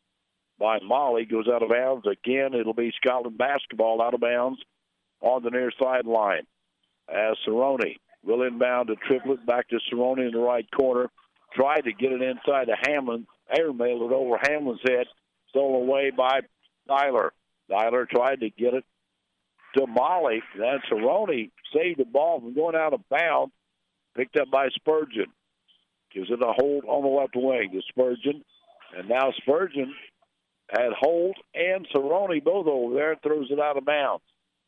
B: by Molly. Goes out of bounds. Again, it'll be Scotland basketball out of bounds on the near sideline. As Cerrone will inbound to Triplett. Back to Cerrone in the right corner. Tried to get it inside to Hamlin. Airmailed it over Hamlin's head. Stolen away by Dialer. Dialer tried to get it to Molly. Then Cerrone saved the ball from going out of bounds. Picked up by Spurgeon. Gives it a hold on the left wing to Spurgeon. And now Spurgeon had Holt and Cerrone both over there and throws it out of bounds.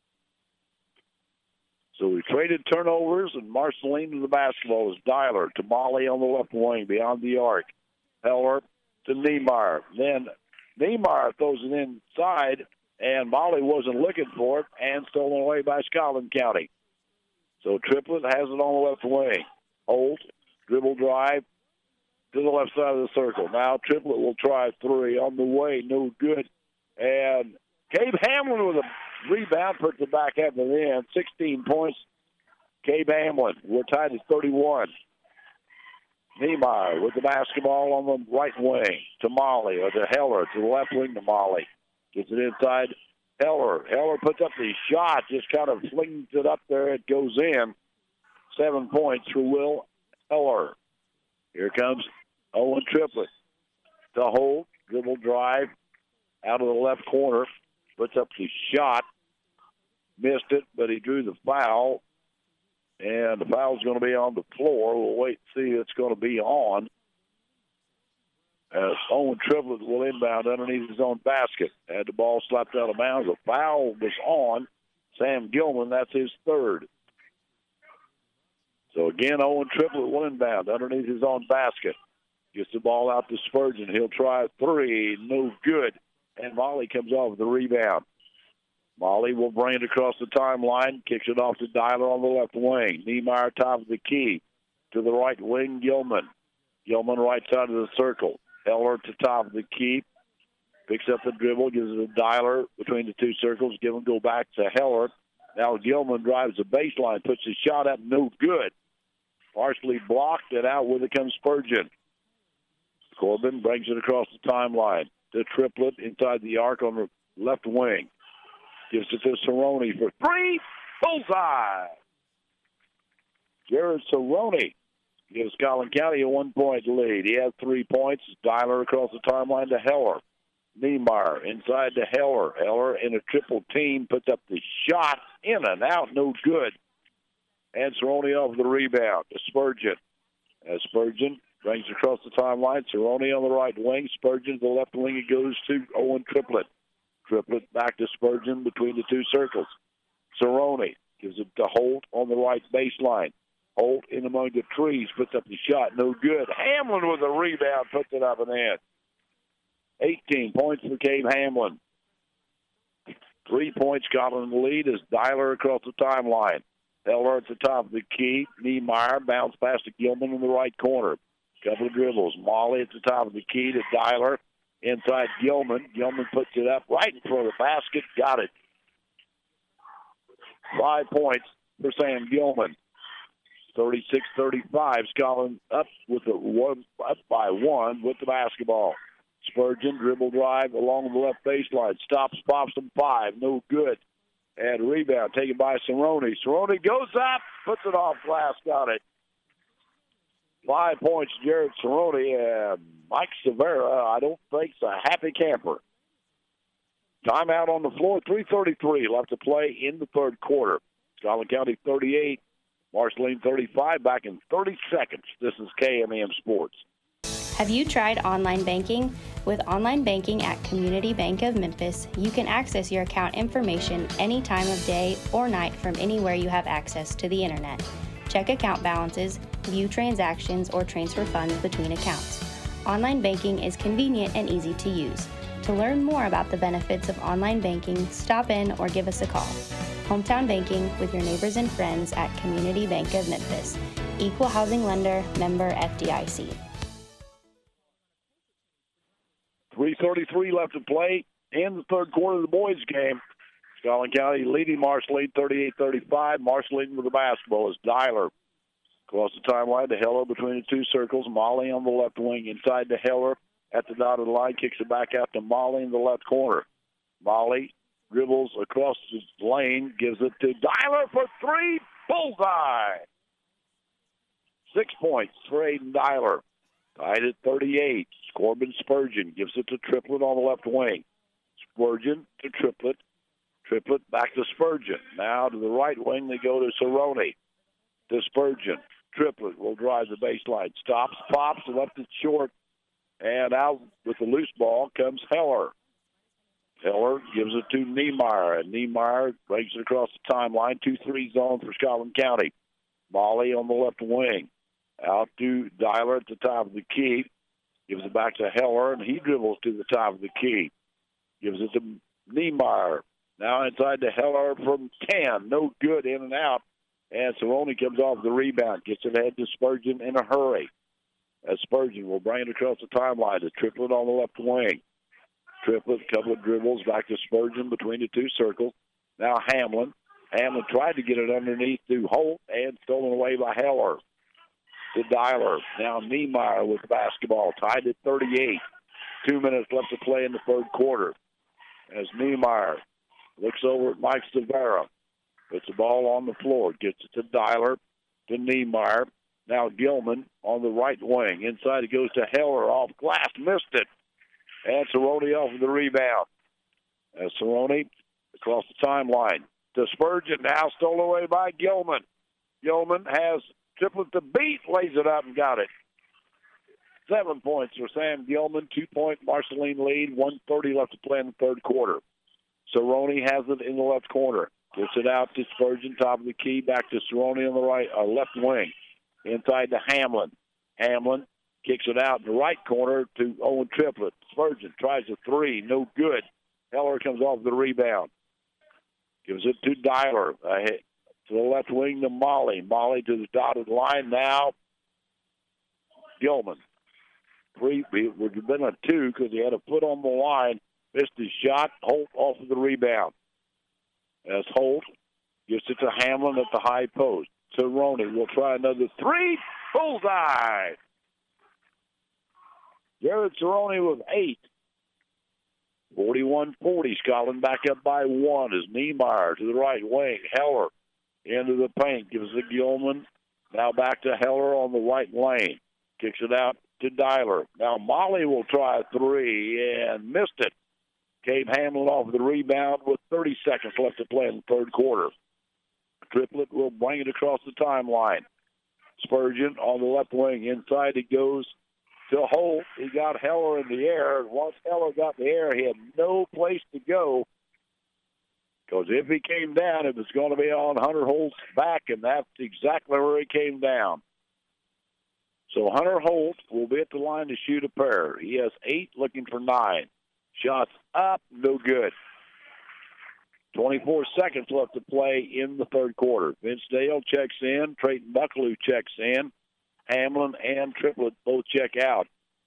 B: So we traded turnovers, and Marceline to the basketball is Dialer to Molly on the left wing beyond the arc. Heller to Niemeyer. Then Niemeyer throws it inside, and Molly wasn't looking for it, and stolen away by Scotland County. So Triplett has it on the left wing. Holt, dribble drive to the left side of the circle. Now Triplett will try three on the way, no good. And Gabe Hamlin with a rebound, puts it back at the end. sixteen points. Gabe Hamlin. We're tied at thirty-one. Niemeyer with the basketball on the right wing to Molly, or to Heller, to the left wing to Molly. Gets it inside Heller. Heller puts up the shot, just kind of flings it up there. It goes in. Seven points for Will Heller. Here comes Owen Triplett to Holt. Dribble drive out of the left corner. Puts up the shot. Missed it, but he drew the foul. And the foul's going to be on the floor. We'll wait and see if it's going to be on. As Owen Triplett will inbound underneath his own basket. Had the ball slapped out of bounds. The foul was on Sam Gilman. That's his third. So again, Owen Triplett will inbound underneath his own basket. Gets the ball out to Spurgeon. He'll try a three. No good. And Molly comes off with the rebound. Molly will bring it across the timeline. Kicks it off to Dyler on the left wing. Niemeyer top of the key. To the right wing, Gilman. Gilman right side of the circle. Heller to top of the key. Picks up the dribble. Gives it to Dyler between the two circles. Gilman go back to Heller. Now Gilman drives the baseline. Puts his shot up. No good. Partially blocked, and out with it comes Spurgeon. Corbin brings it across the timeline to Triplett inside the arc on the left wing. Gives it to Cerrone for three. Bullseye. Jared Cerrone gives Collin County a one-point lead. He has three points. Dyler across the timeline to Heller. Niemeyer inside to Heller. Heller in a triple team puts up the shot. In and out. No good. And Cerrone off the rebound to Spurgeon. As Spurgeon brings it across the timeline. Cerrone on the right wing. Spurgeon to the left wing. It goes to Owen Triplett. Triplett back to Spurgeon between the two circles. Cerrone gives it to Holt on the right baseline. Holt in among the trees puts up the shot. No good. Hamlin with a rebound puts it up and in. eighteen points for Cave Hamlin. Three points Scotland in the lead as Dyler across the timeline. Heller at the top of the key. Niemeyer bounce pass to Gilman in the right corner. Couple of dribbles. Molly at the top of the key to Dyler. Inside Gilman. Gilman puts it up right in front of the basket. Got it. Five points for Sam Gilman. thirty-six thirty-five. Scotland up with the one up by one with the basketball. Spurgeon dribble drive along the left baseline. Stops, pops them five. No good. And rebound taken by Cerrone. Cerrone goes up, puts it off glass. Got it. Five points, Jared Cerrone. And Mike Severa, I don't think, is a happy camper. Timeout on the floor. three thirty-three left to play in the third quarter. Scotland County thirty-eight. Marceline thirty-five. Back in thirty seconds. This is K M A M Sports.
Q: Have you tried online banking? With online banking at Community Bank of Memphis, you can access your account information any time of day or night from anywhere you have access to the internet. Check account balances, view transactions, or transfer funds between accounts. Online banking is convenient and easy to use. To learn more about the benefits of online banking, stop in or give us a call. Hometown Banking with your neighbors and friends at Community Bank of Memphis. Equal housing lender, member F D I C.
B: three thirty-three left to play in the third quarter of the boys' game. Scotland County leading Marceline thirty-eight thirty-five. Marceline with the basketball is Dyler. Across the timeline to Heller between the two circles. Molly on the left wing inside to Heller at the dotted line. Kicks it back out to Molly in the left corner. Molly dribbles across the lane. Gives it to Dyler for three. Bullseye. Six points for Aiden Dyler. Tied at thirty-eight. Corbin Spurgeon gives it to Triplett on the left wing. Spurgeon to Triplett. Triplett back to Spurgeon. Now to the right wing they go to Cerrone. To Spurgeon. Triplett will drive the baseline. Stops, pops, left it short. And out with the loose ball comes Heller. Heller gives it to Niemeyer. And Niemeyer breaks it across the timeline. two three zone for Scotland County. Molly on the left wing. Out to Dyler at the top of the key. Gives it back to Heller, and he dribbles to the top of the key. Gives it to Niemeyer. Now inside to Heller from ten. No good, in and out. And Cerrone comes off the rebound. Gets it ahead to Spurgeon in a hurry. As Spurgeon will bring it across the timeline to Triplett on the left wing. Triplett, a couple of dribbles back to Spurgeon between the two circles. Now Hamlin. Hamlin tried to get it underneath to Holt and stolen away by Heller. to Dialer. Now Niemeyer with the basketball, tied at thirty-eight. Two minutes left to play in the third quarter. As Niemeyer looks over at Mike Severa, puts the ball on the floor, gets it to Dialer, to Niemeyer. Now Gilman on the right wing. Inside it goes to Heller, off glass, missed it. And Cerrone off of the rebound. As Cerrone across the timeline to Spurgeon, now stolen away by Gilman. Gilman has Triplett to beat, lays it up and got it. Seven points for Sam Gilman, two-point Marceline lead, one thirty left to play in the third quarter. Cerrone has it in the left corner. Gets it out to Spurgeon, top of the key, back to Cerrone on the right, uh, left wing. Inside to Hamlin. Hamlin kicks it out in the right corner to Owen Triplett. Spurgeon tries a three, no good. Heller comes off the rebound. Gives it to Dialer. Uh, to the left wing to Molly. Molly to the dotted line now. Gilman. Three, it would have been a two because he had a foot on the line. Missed his shot. Holt off of the rebound. As Holt gets it to Hamlin at the high post. Cerrone will try another three. Bullseye. Jared Cerrone with eight. forty-one forty. Scotland back up by one as Niemeyer to the right wing. Heller into the paint. Gives it to Gilman. Now back to Heller on the right lane. Kicks it out to Dialer. Now Molly will try a three and missed it. Gabe Hamlin off the rebound with thirty seconds left to play in the third quarter. Triplett will bring it across the timeline. Spurgeon on the left wing. Inside it goes to Holt. He got Heller in the air. And once Heller got in the air, he had no place to go. Because if he came down, it was going to be on Hunter Holt's back, and that's exactly where he came down. So Hunter Holt will be at the line to shoot a pair. He has eight, looking for nine. Shots up, no good. twenty-four seconds left to play in the third quarter. Vince Dale checks in. Trayton Bucklew checks in. Hamlin and Triplett both check out.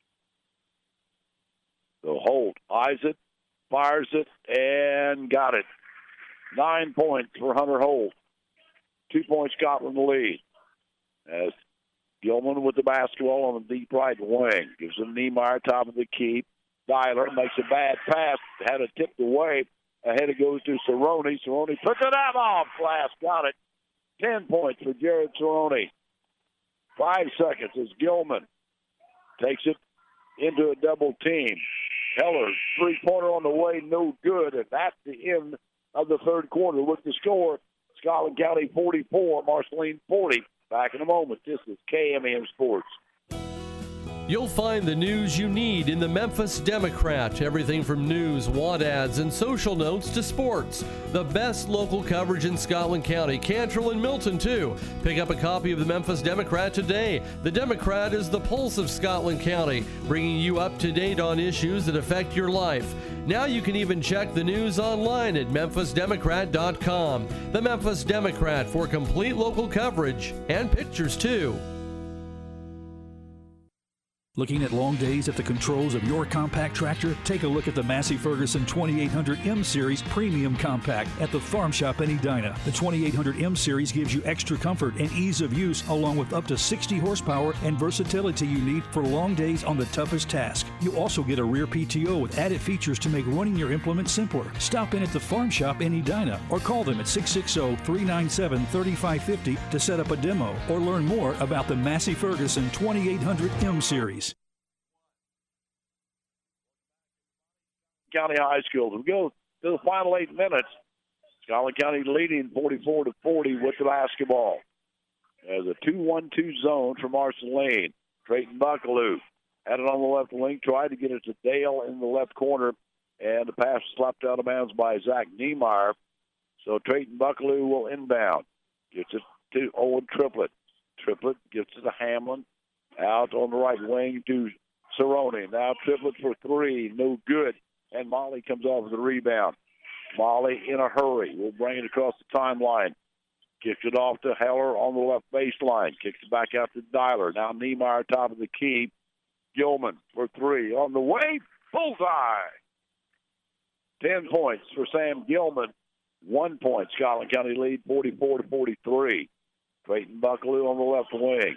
B: So Holt eyes it, fires it, and got it. Nine points for Hunter Holt. Two-point Scotland lead. As Gilman with the basketball on the deep right wing. Gives him Niemeyer, top of the key. Dialer makes a bad pass. Had it tipped away. Ahead it goes to Cerrone. Cerrone puts it up off glass. Got it. Ten points for Jared Cerrone. Five seconds as Gilman takes it into a double team. Heller, three-pointer on the way, no good. And that's the end of the third quarter with the score. Scotland County forty-four, Marceline forty. Back in a moment. This is K M A M Sports.
E: You'll find the news you need in the Memphis Democrat. Everything from news, want ads, and social notes to sports. The best local coverage in Scotland County, Cantrell and Milton too. Pick up a copy of the Memphis Democrat today. The Democrat is the pulse of Scotland County, bringing you up to date on issues that affect your life. Now you can even check the news online at memphis democrat dot com. The Memphis Democrat for complete local coverage and pictures too.
R: Looking at long days at the controls of your compact tractor? Take a look at the Massey Ferguson twenty-eight hundred M Series Premium Compact at the Farm Shop in Edina. The twenty-eight hundred M Series gives you extra comfort and ease of use, along with up to sixty horsepower and versatility you need for long days on the toughest task. You also get a rear P T O with added features to make running your implement simpler. Stop in at the Farm Shop in Edina or call them at six six zero, three nine seven, three five five zero to set up a demo or learn more about the Massey Ferguson twenty-eight hundred M Series.
B: County High School. We go to the final eight minutes. Scotland County leading forty-four to forty with the basketball. There's a two one two zone for Marceline. Trayton Bucklew had it on the left wing, tried to get it to Dale in the left corner, and the pass slapped out of bounds by Zach Niemeyer. So Trayton Bucklew will inbound. Gets it to Owen Triplett. Triplett gets it to Hamlin. Out on the right wing to Cerrone. Now Triplett for three. No good. And Molly comes off with the rebound. Molly in a hurry. Will bring it across the timeline. Kicks it off to Heller on the left baseline. Kicks it back out to Dialer. Now Niemeyer top of the key. Gilman for three. On the way. Bullseye. Ten points for Sam Gilman. One point. Scotland County lead forty-four to forty-three. Trayton Bucklew on the left wing.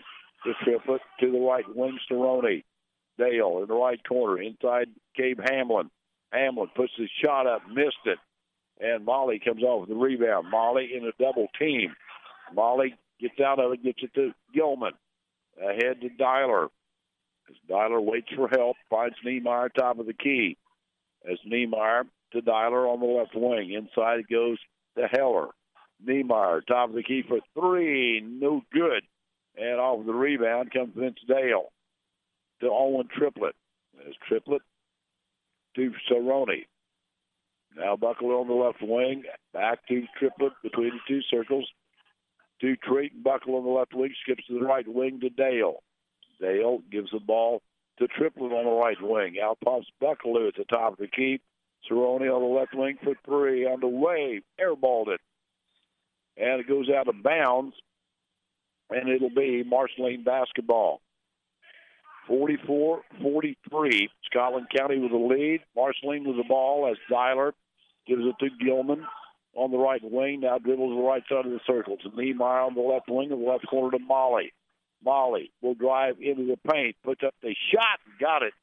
B: to Triplett, to the right wing, Cerrone. Dale in the right corner, inside Gabe Hamlin. Hamlin puts his shot up, missed it. And Molly comes off with the rebound. Molly in a double team. Molly gets out of it, gets it to Gilman. Ahead to Dyler. As Dyler waits for help, finds Niemeyer top of the key. As Niemeyer to Dyler on the left wing. Inside it goes to Heller. Niemeyer top of the key for three. No good. And off the rebound comes Vince Dale to Owen Triplett. As Triplett to Cerrone. Now Buckler on the left wing. Back to Triplett between the two circles. To Treat. Buckler on the left wing. Skips to the right wing to Dale. Dale gives the ball to Triplett on the right wing. Out pops Buckler at the top of the key. Cerrone on the left wing for three. On the way. Airballed it. And it goes out of bounds. And it'll be Marceline basketball. forty-four forty-three. Scotland County with the lead. Marceline with the ball as Dyler gives it to Gilman on the right wing. Now dribbles the right side of the circle to Niemeyer on the left wing and the left corner to Molly. Molly will drive into the paint, puts up the shot, and got it.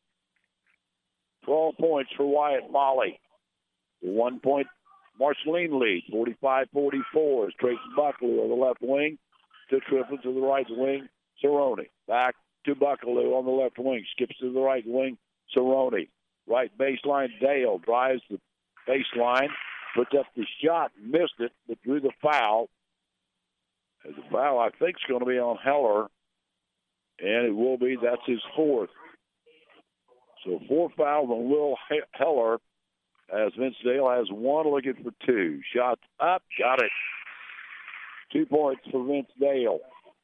B: twelve points for Wyatt Molly. One point Marceline lead, forty-five forty-four. As Tracy Buckaloo on the left wing to Triplett to the right wing. Cerrone back to Buckaloo on the left wing. Skips to the right wing. Cerrone. Right baseline. Dale drives the baseline. Puts up the shot. Missed it, but drew the foul. As the foul, I think, is going to be on Heller. And it will be. That's his fourth. So four fouls on Will Heller as Vince Dale has one looking for two. Shots up. Got it. Two points for Vince Dale.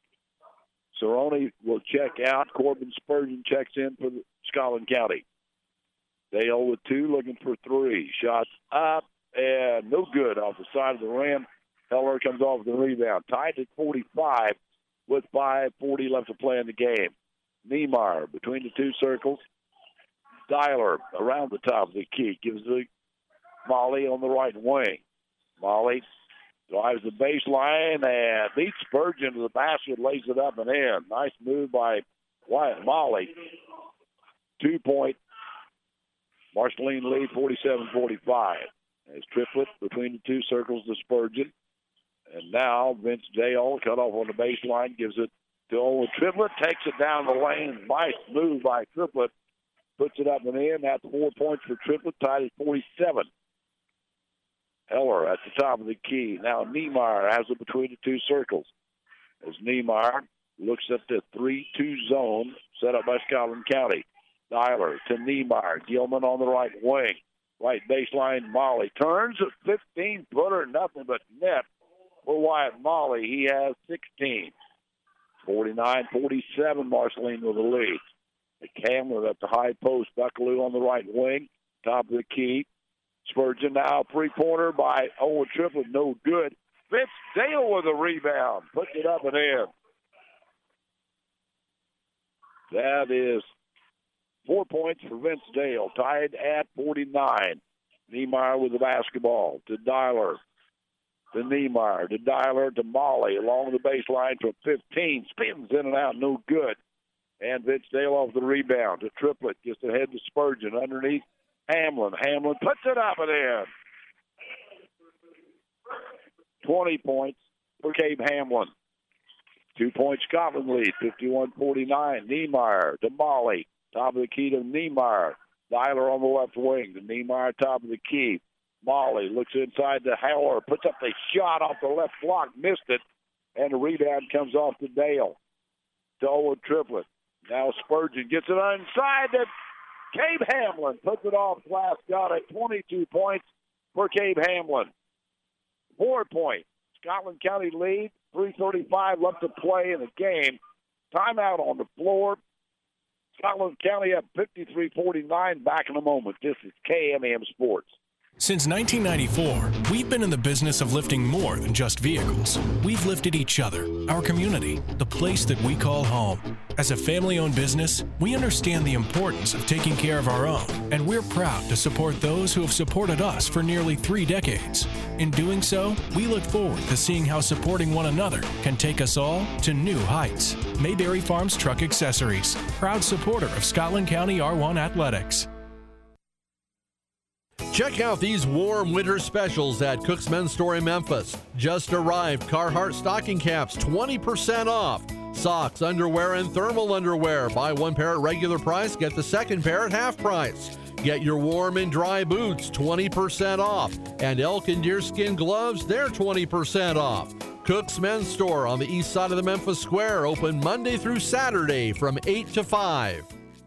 B: Cerrone will check out. Corbin Spurgeon checks in for the Scotland County. Dale with two, looking for three. Shots up and no good off the side of the rim. Heller comes off the rebound. Tied at forty-five with five forty left to play in the game. Niemeyer between the two circles. Dyler around the top of the key. Gives the Molly on the right wing. Molly drives the baseline and beats Spurgeon to the basket, lays it up and in. Nice move by Wyatt Molly. Two-point Marceline lead, forty-seven forty-five. As Triplett between the two circles to Spurgeon. And now Vince Dale cut off on the baseline, gives it to Owen Triplett, takes it down the lane. Nice move by Triplett. Puts it up and in. That's four points for Triplett, tied at forty-seven. Heller at the top of the key. Now Niemeyer has it between the two circles. As Niemeyer looks at the three two zone set up by Scotland County. Dyler to Niemeyer. Gilman on the right wing. Right baseline, Molly. Turns a fifteen-footer, nothing but net for Wyatt Molly. He has sixteen. forty-nine forty-seven, Marceline with the lead. Hamlin at the high post. Buckaloo on the right wing. Top of the key. Spurgeon now three-pointer by Owen Triplett. No good. Vince Dale with a rebound. Puts it up and in. That is four points for Vince Dale. Tied at forty-nine. Niemeyer with the basketball to Dyler. To Niemeyer. To Dyler. To Molly. Along the baseline from fifteen. Spins in and out. No good. And Vince Dale off the rebound to Triplett. Gets ahead to Spurgeon. Underneath Hamlin. Hamlin puts it up and in. twenty points for Gabe Hamlin. Two-point Scotland lead, fifty-one forty-nine. Niemeyer to Molly. Top of the key to Niemeyer. Dyler on the left wing. To Niemeyer, top of the key. Molly looks inside to Heller. Puts up the shot off the left block. Missed it. And the rebound comes off to Dale. To Owen Triplett. Now Spurgeon gets it inside to Gabe Hamlin. Puts it off glass. Got it. twenty-two points for Gabe Hamlin. Four points. Scotland County lead. three thirty-five left to play in the game. Timeout on the floor. Scotland County up fifty-three forty-nine. Back in a moment. This is K M M Sports.
S: Since nineteen ninety-four, we've been in the business of lifting more than just vehicles. We've lifted each other, our community, the place that we call home. As a family-owned business, we understand the importance of taking care of our own, and we're proud to support those who have supported us for nearly three decades. In doing so, we look forward to seeing how supporting one another can take us all to new heights. Mayberry Farms Truck Accessories, proud supporter of Scotland County R one Athletics.
E: Check out these warm winter specials at Cook's Men's Store in Memphis. Just arrived Carhartt stocking caps, twenty percent off. Socks, underwear, and thermal underwear. Buy one pair at regular price, get the second pair at half price. Get your warm and dry boots, twenty percent off. And elk and deerskin gloves, they're twenty percent off. Cook's Men's Store on the east side of the Memphis Square, open Monday through Saturday from eight to five.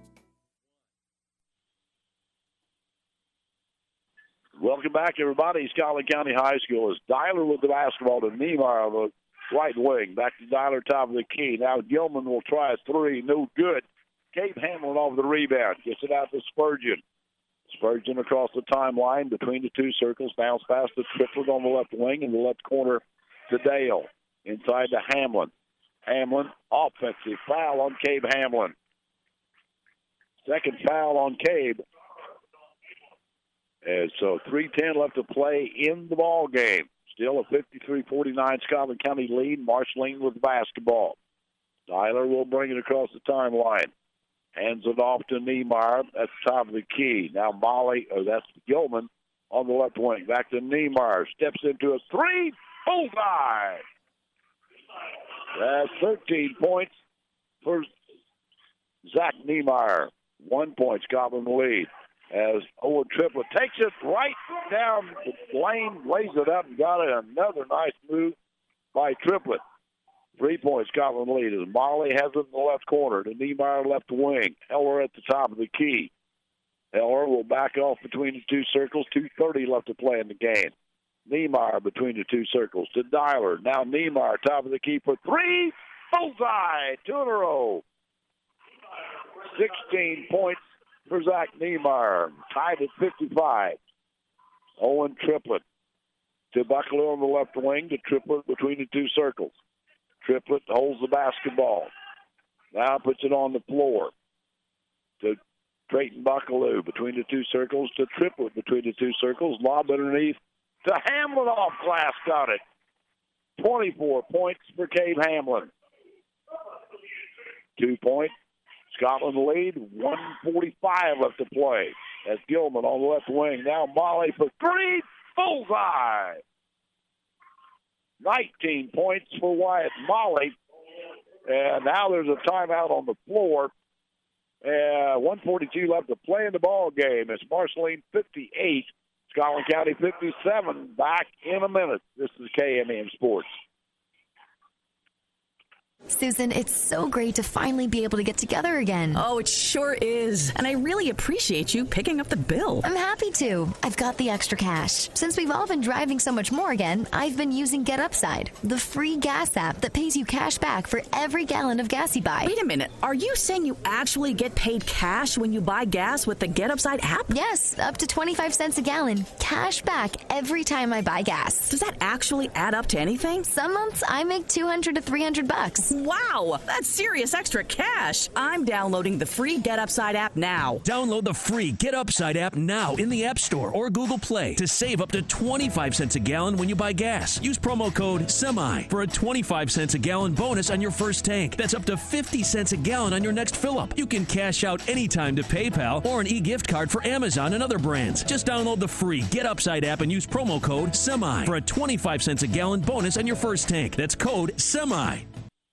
B: Welcome back, everybody. Scotland County High School is Dyler with the basketball to Niemeyer on the right wing. Back to Dyler, top of the key. Now Gilman will try a three. No good. Gabe Hamlin off the rebound. Gets it out to Spurgeon. Spurgeon across the timeline between the two circles. Bounce past the Triplett on the left wing. In the left corner to Dale. Inside to Hamlin. Hamlin, offensive foul on Gabe Hamlin. Second foul on Gabe. And so three ten left to play in the ball game. Still a fifty-three forty-nine Scotland County lead. Marceline with the basketball. Tyler will bring it across the timeline. Hands it off to Niemeyer at the top of the key. Now Molly, or that's Gilman on the left wing. Back to Niemeyer. Steps into a three. Bullseye. That's thirteen points for Zach Niemeyer. One point, Scotland lead. As Owen Triplett takes it right down the lane, lays it up, and got it. Another nice move by Triplett. Three points, Scotland lead. As Molly has it in the left corner to Niemeyer left wing. Heller at the top of the key. Heller will back off between the two circles. two thirty left to play in the game. Niemeyer between the two circles to Dyler. Now Niemeyer, top of the key for three. Bullseye! Two in a row. sixteen points for Zach Niemeyer, tied at fifty-five. Owen Triplett to Buckler on the left wing, to Triplett between the two circles. Triplett holds the basketball. Now puts it on the floor to Drayton Buckaloo between the two circles, to Triplett between the two circles. Lob underneath to Hamlin off glass, got it. twenty-four points for Gabe Hamlin. Two points. Scotland lead, one forty-five left to play. That's Gilman on the left wing. Now Molly for three. Bullseye. nineteen points for Wyatt Molly. And now there's a timeout on the floor. Uh, one forty-two left to play in the ball game. It's Marceline fifty-eight, Scotland County fifty-seven. Back in a minute. This is K M M Sports.
T: Susan, it's so great to finally be able to get together again.
U: Oh, it sure is. And I really appreciate you picking up the bill.
T: I'm happy to. I've got the extra cash. Since we've all been driving so much more again, I've been using Get Upside, the free gas app that pays you cash back for every gallon of gas you buy.
U: Wait a minute. Are you saying you actually get paid cash when you buy gas with the Get Upside app?
T: Yes, up to twenty-five cents a gallon. Cash back every time I buy gas.
U: Does that actually add up to anything?
T: Some months I make two hundred to three hundred bucks.
U: Wow, that's serious extra cash. I'm downloading the free Get Upside app now.
V: Download the free Get Upside app now in the App Store or Google Play to save up to twenty-five cents a gallon when you buy gas. Use promo code SEMI for a twenty-five cents a gallon bonus on your first tank. That's up to fifty cents a gallon on your next fill-up. You can cash out anytime to PayPal or an e-gift card for Amazon and other brands. Just download the free Get Upside app and use promo code SEMI for a twenty-five cents a gallon bonus on your first tank. That's code SEMI.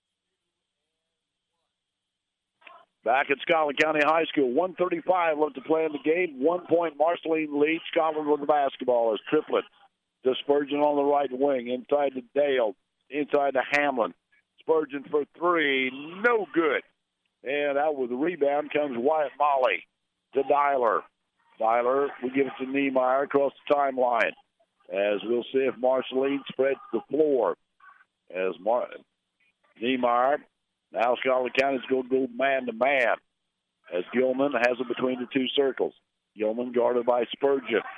B: Back at Scotland County High School, one thirty-five left to play in the game. One point Marceline lead. Scotland with the basketball as Triplett to Spurgeon on the right wing. Inside to Dale. Inside to Hamlin. Spurgeon for three. No good. And out with the rebound comes Wyatt Molly to Dyler. Dyler will give it to Niemeyer across the timeline. As we'll see if Marceline spreads the floor. As Mar- Niemeyer. Now Scotland County's going to go man-to-man as Gilman has it between the two circles. Gilman guarded by Spurgeon.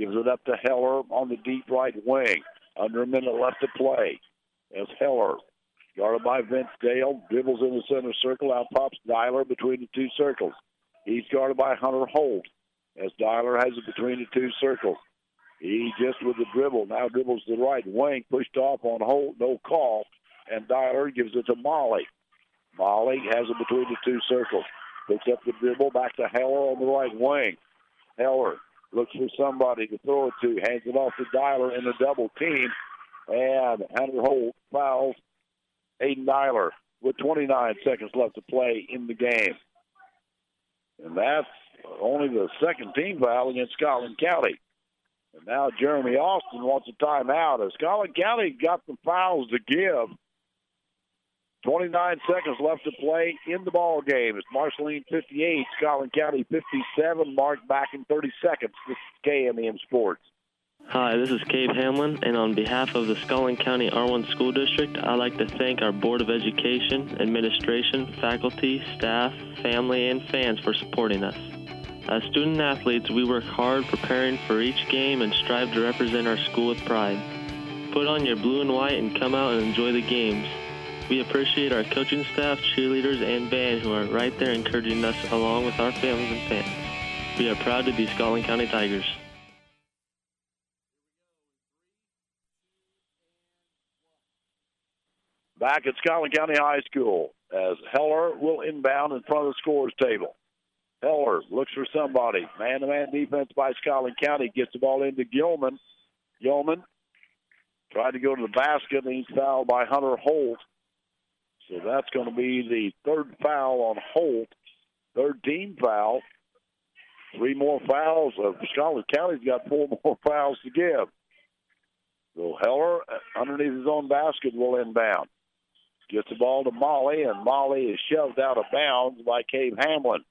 B: gives it up to Heller on the deep right wing. Under a minute left to play. As Heller, guarded by Vince Dale, dribbles in the center circle. Out pops Dyler between the two circles. He's guarded by Hunter Holt. As Dyler has it between the two circles. He just with the dribble. Now dribbles to the right wing. Pushed off on Holt. No call. And Dyler gives it to Molly. Molly has it between the two circles. Picks up the dribble. Back to Heller on the right wing. Heller looks for somebody to throw it to. Hands it off to Dyler in a double team. And Hunter Holt fouls Aiden Dyler with twenty-nine seconds left to play in the game. And that's only the second team foul against Scotland County. And now Jeremy Austin wants a timeout as Scotland County got the fouls to give. twenty-nine seconds left to play in the ball game. It's Marceline fifty-eight, Scotland County fifty-seven. Mark back in thirty seconds. This is K M E M Sports.
A: Hi, this is Cabe Hamlin, and on behalf of the Scotland County R one School District, I'd like to thank our Board of Education, administration, faculty, staff, family, and fans for supporting us. As student athletes, we work hard preparing for each game and strive to represent our school with pride. Put on your blue and white and come out and enjoy the games. We appreciate our coaching staff, cheerleaders, and band who are right there encouraging us along with our families and fans. We are proud to be Scotland County Tigers.
B: Back at Scotland County High School as Heller will inbound in front of the scorers table. Heller looks for somebody. Man-to-man defense by Scotland County. Gets the ball into Gilman. Gilman tried to go to the basket, and he's fouled by Hunter Holt. So that's going to be the third foul on Holt. Third team foul. Three more fouls. Uh, Scotland County's got four more fouls to give. So Heller, underneath his own basket, will inbound. Gets the ball to Molly, and Molly is shoved out of bounds by Cave Hamlin.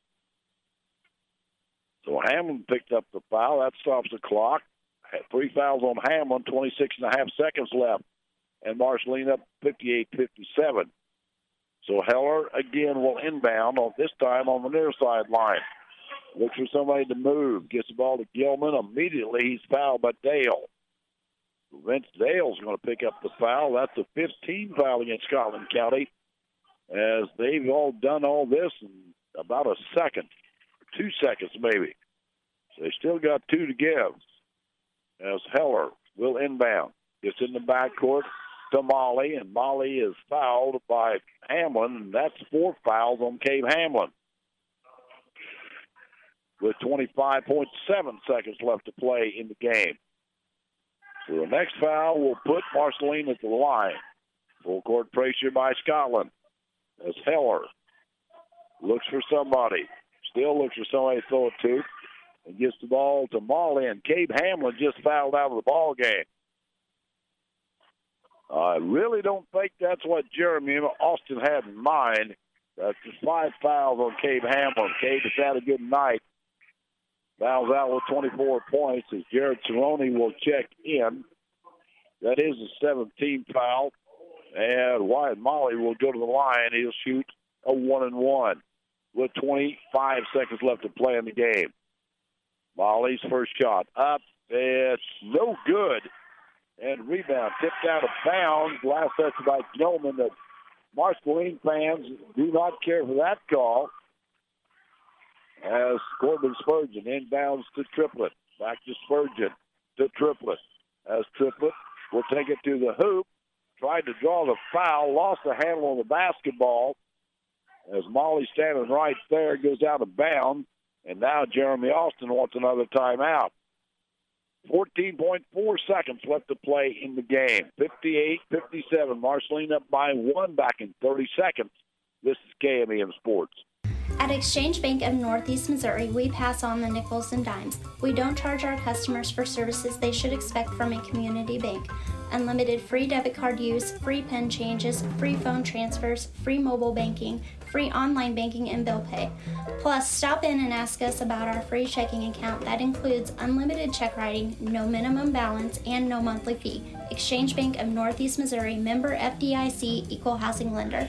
B: So Hamlin picked up the foul. That stops the clock. Three fouls on Hamlin, twenty-six and a half seconds left. And Marceline up fifty-eight fifty-seven. So Heller again will inbound, on this time on the near sideline. Looks for somebody to move. Gets the ball to Gilman. Immediately he's fouled by Dale. Vince Dale's going to pick up the foul. That's a fifteen foul against Scotland County, as they've all done all this in about a second, two seconds maybe. So they still got two to give. As Heller will inbound. Gets in the backcourt to Molly, and Molly is fouled by Hamlin, and that's four fouls on Cave Hamlin. With twenty-five point seven seconds left to play in the game. So the next foul will put Marceline at the line. Full court pressure by Scotland. As Heller looks for somebody. Still looks for somebody to throw it to. And gets the ball to Molly, and Cave Hamlin just fouled out of the ball game. I really don't think that's what Jeremy Austin had in mind. That's just five fouls on Cave Hamlin. Cave has had a good night. Fouls out with twenty-four points as Jared Cerrone will check in. That is a seventeenth foul. And Wyatt Molly will go to the line. He'll shoot a one and one with twenty-five seconds left to play in the game. Molly's first shot up. It's no good. And rebound tipped out of bounds. Last touch by Gilman. The Marceline fans do not care for that call. As Corbin Spurgeon inbounds to Triplett. Back to Spurgeon to Triplett. As Triplett will take it to the hoop. Tried to draw the foul. Lost the handle on the basketball. As Molly standing right there goes out of bounds. And now Jeremy Austin wants another timeout. fourteen point four seconds left to play in the game. fifty-eight fifty-seven. Marceline up by one back in thirty seconds. This is K M E M Sports.
C: At Exchange Bank of Northeast Missouri, we pass on the nickels and dimes. We don't charge our customers for services they should expect from a community bank. Unlimited free debit card use, free pen changes, free phone transfers, free mobile banking, free online banking, and bill pay. Plus, stop in and ask us about our free checking account that includes unlimited check writing, no minimum balance, and no monthly fee. Exchange Bank of Northeast Missouri, member F D I C, equal housing lender.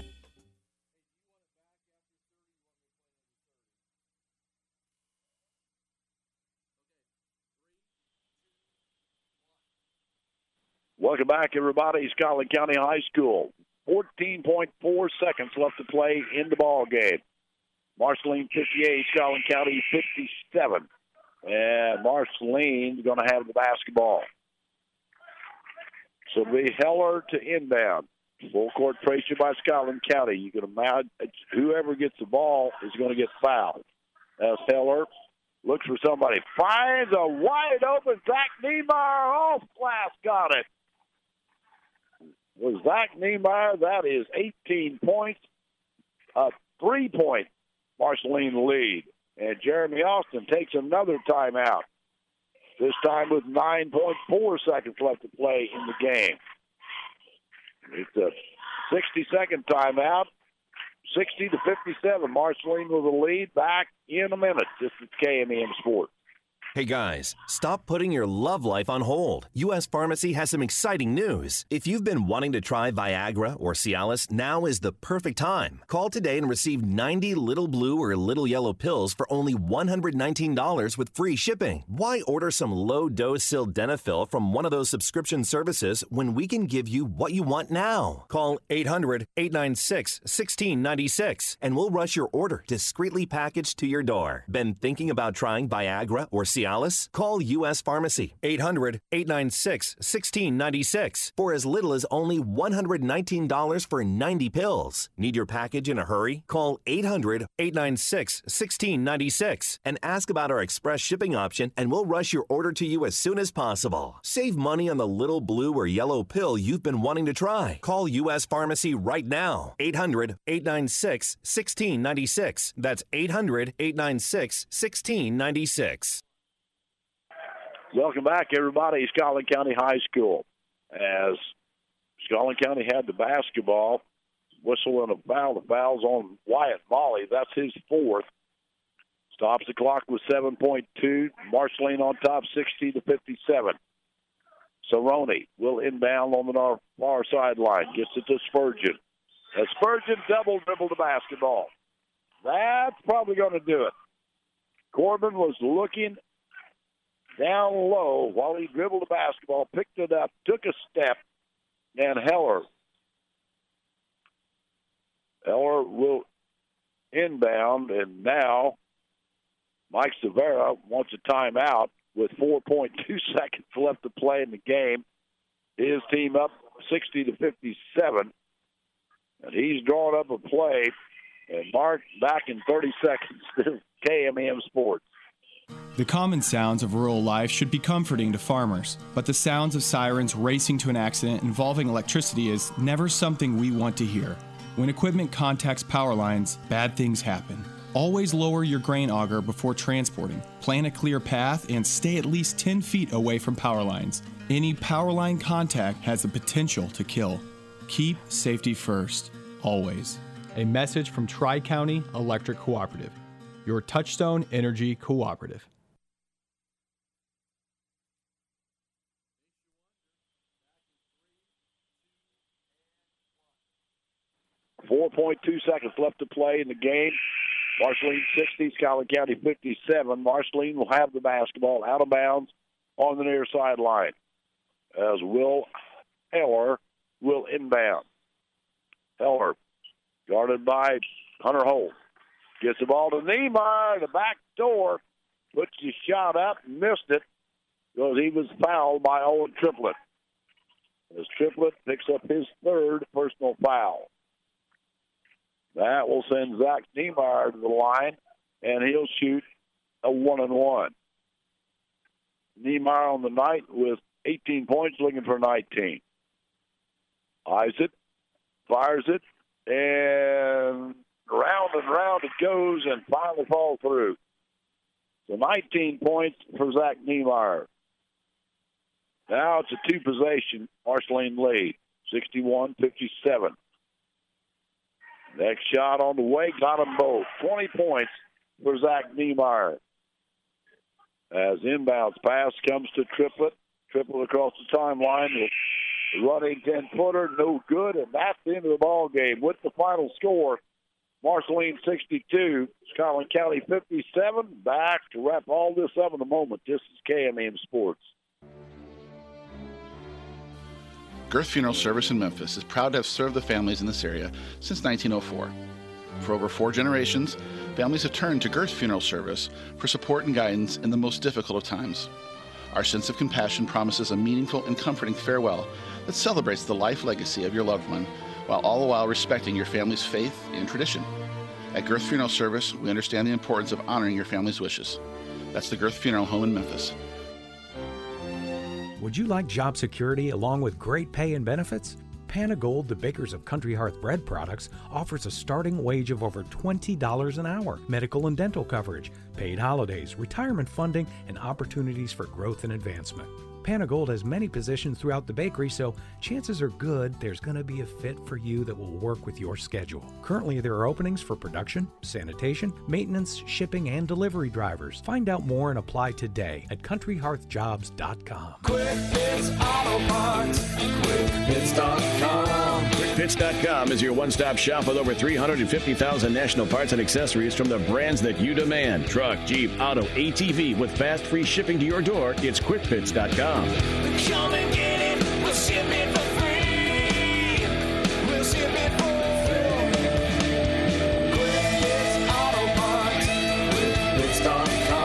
B: Welcome back, everybody. Scotland County High School. fourteen point four seconds left to play in the ball game. Marceline fifty-eight, Scotland County fifty-seven. And Marceline's going to have the basketball. So it'll be Heller to inbound. Full court pressure by Scotland County. You can imagine whoever gets the ball is going to get fouled. As Heller looks for somebody. Finds a wide open Zach Niemeyer off glass. Got it. With Zach Niemeyer, that is eighteen points. A three-point Marceline lead. And Jeremy Austin takes another timeout. This time with nine point four seconds left to play in the game. It's a sixty-second timeout. sixty to fifty-seven. Marceline with the lead. Back in a minute. This is K M E M Sports.
D: Hey guys, stop putting your love life on hold. U S Pharmacy has some exciting news. If you've been wanting to try Viagra or Cialis, now is the perfect time. Call today and receive ninety little blue or little yellow pills for only one hundred nineteen dollars with free shipping. Why order some low-dose sildenafil from one of those subscription services when we can give you what you want now? Call eight hundred, eight nine six, one six nine six and we'll rush your order discreetly packaged to your door. Been thinking about trying Viagra or Cialis? Call U S Pharmacy, eight hundred, eight nine six, one six nine six for as little as only one hundred nineteen dollars for ninety pills. Need your package in a hurry? Call eight hundred, eight nine six, one six nine six and ask about our express shipping option and we'll rush your order to you as soon as possible. Save money on the little blue or yellow pill you've been wanting to try. Call U S Pharmacy right now, eight hundred, eight nine six, one six nine six. That's eight hundred, eight nine six, one six nine six.
B: Welcome back, everybody. Scotland County High School. As Scotland County had the basketball, whistle and a foul. The foul's on Wyatt Molly. That's his fourth. Stops the clock with seven point two. Marceline on top, sixty to fifty-seven. Cerrone will inbound on the far sideline. Gets it to Spurgeon. As Spurgeon double dribbled the basketball. That's probably going to do it. Corbin was looking down low while he dribbled the basketball, picked it up, took a step, and Heller. Heller will inbound, and now Mike Severa wants a timeout with four point two seconds left to play in the game. His team up sixty to fifty-seven, and he's drawn up a play. And Mark, back in thirty seconds, to K M E M Sports.
G: The common sounds of rural life should be comforting to farmers, but the sounds of sirens racing to an accident involving electricity is never something we want to hear. When equipment contacts power lines, bad things happen. Always lower your grain auger before transporting. Plan a clear path and stay at least ten feet away from power lines. Any power line contact has the potential to kill. Keep safety first, always.
W: A message from Tri-County Electric Cooperative, your Touchstone Energy Cooperative.
B: four point two seconds left to play in the game. Marceline sixty, Scotland County fifty-seven. Marceline will have the basketball out of bounds on the near sideline as Will Heller will inbound. Heller, guarded by Hunter Holt. Gets the ball to Niemeyer, the back door, puts his shot up, missed it because he was fouled by Owen Triplett. As Triplett picks up his third personal foul. That will send Zach Niemeyer to the line, and he'll shoot a one and one. Niemeyer on the night with eighteen points, looking for nineteen. Eyes it, fires it, and round and round it goes and finally falls through. So nineteen points for Zach Niemeyer. Now it's a two-possession Marceline lead, sixty-one fifty-seven. Next shot on the way, got them both. twenty points for Zach Niemeyer. As inbounds pass comes to Triplett. Triplett across the timeline with running ten-footer, no good, and that's the end of the ball game. With the final score, Marceline sixty-two, Scotland County fifty-seven. Back to wrap all this up in a moment. This is K M E M Sports.
H: Girth Funeral Service in Memphis is proud to have served the families in this area since nineteen oh four. For over four generations, families have turned to Girth Funeral Service for support and guidance in the most difficult of times. Our sense of compassion promises a meaningful and comforting farewell that celebrates the life legacy of your loved one, while all the while respecting your family's faith and tradition. At Girth Funeral Service, we understand the importance of honoring your family's wishes. That's the Girth Funeral Home in Memphis.
I: Would you like job security along with great pay and benefits? Panagold, the bakers of Country Hearth bread products, offers a starting wage of over twenty dollars an hour, medical and dental coverage, paid holidays, retirement funding, and opportunities for growth and advancement. Panagold has many positions throughout the bakery, so chances are good there's going to be a fit for you that will work with your schedule. Currently, there are openings for production, sanitation, maintenance, shipping, and delivery drivers. Find out more and apply today at country hearth jobs dot com.
J: Quick Hits Auto Parts. quick hits dot com.
P: quick hits dot com is your one-stop shop with over three hundred fifty thousand national parts and accessories from the brands that you demand. Truck, Jeep, auto, A T V with fast free shipping to your door. It's quick hits dot com.
J: Come and get it. We'll ship it for free. We'll ship it for free. Quick Hits Auto Parts. quick hits dot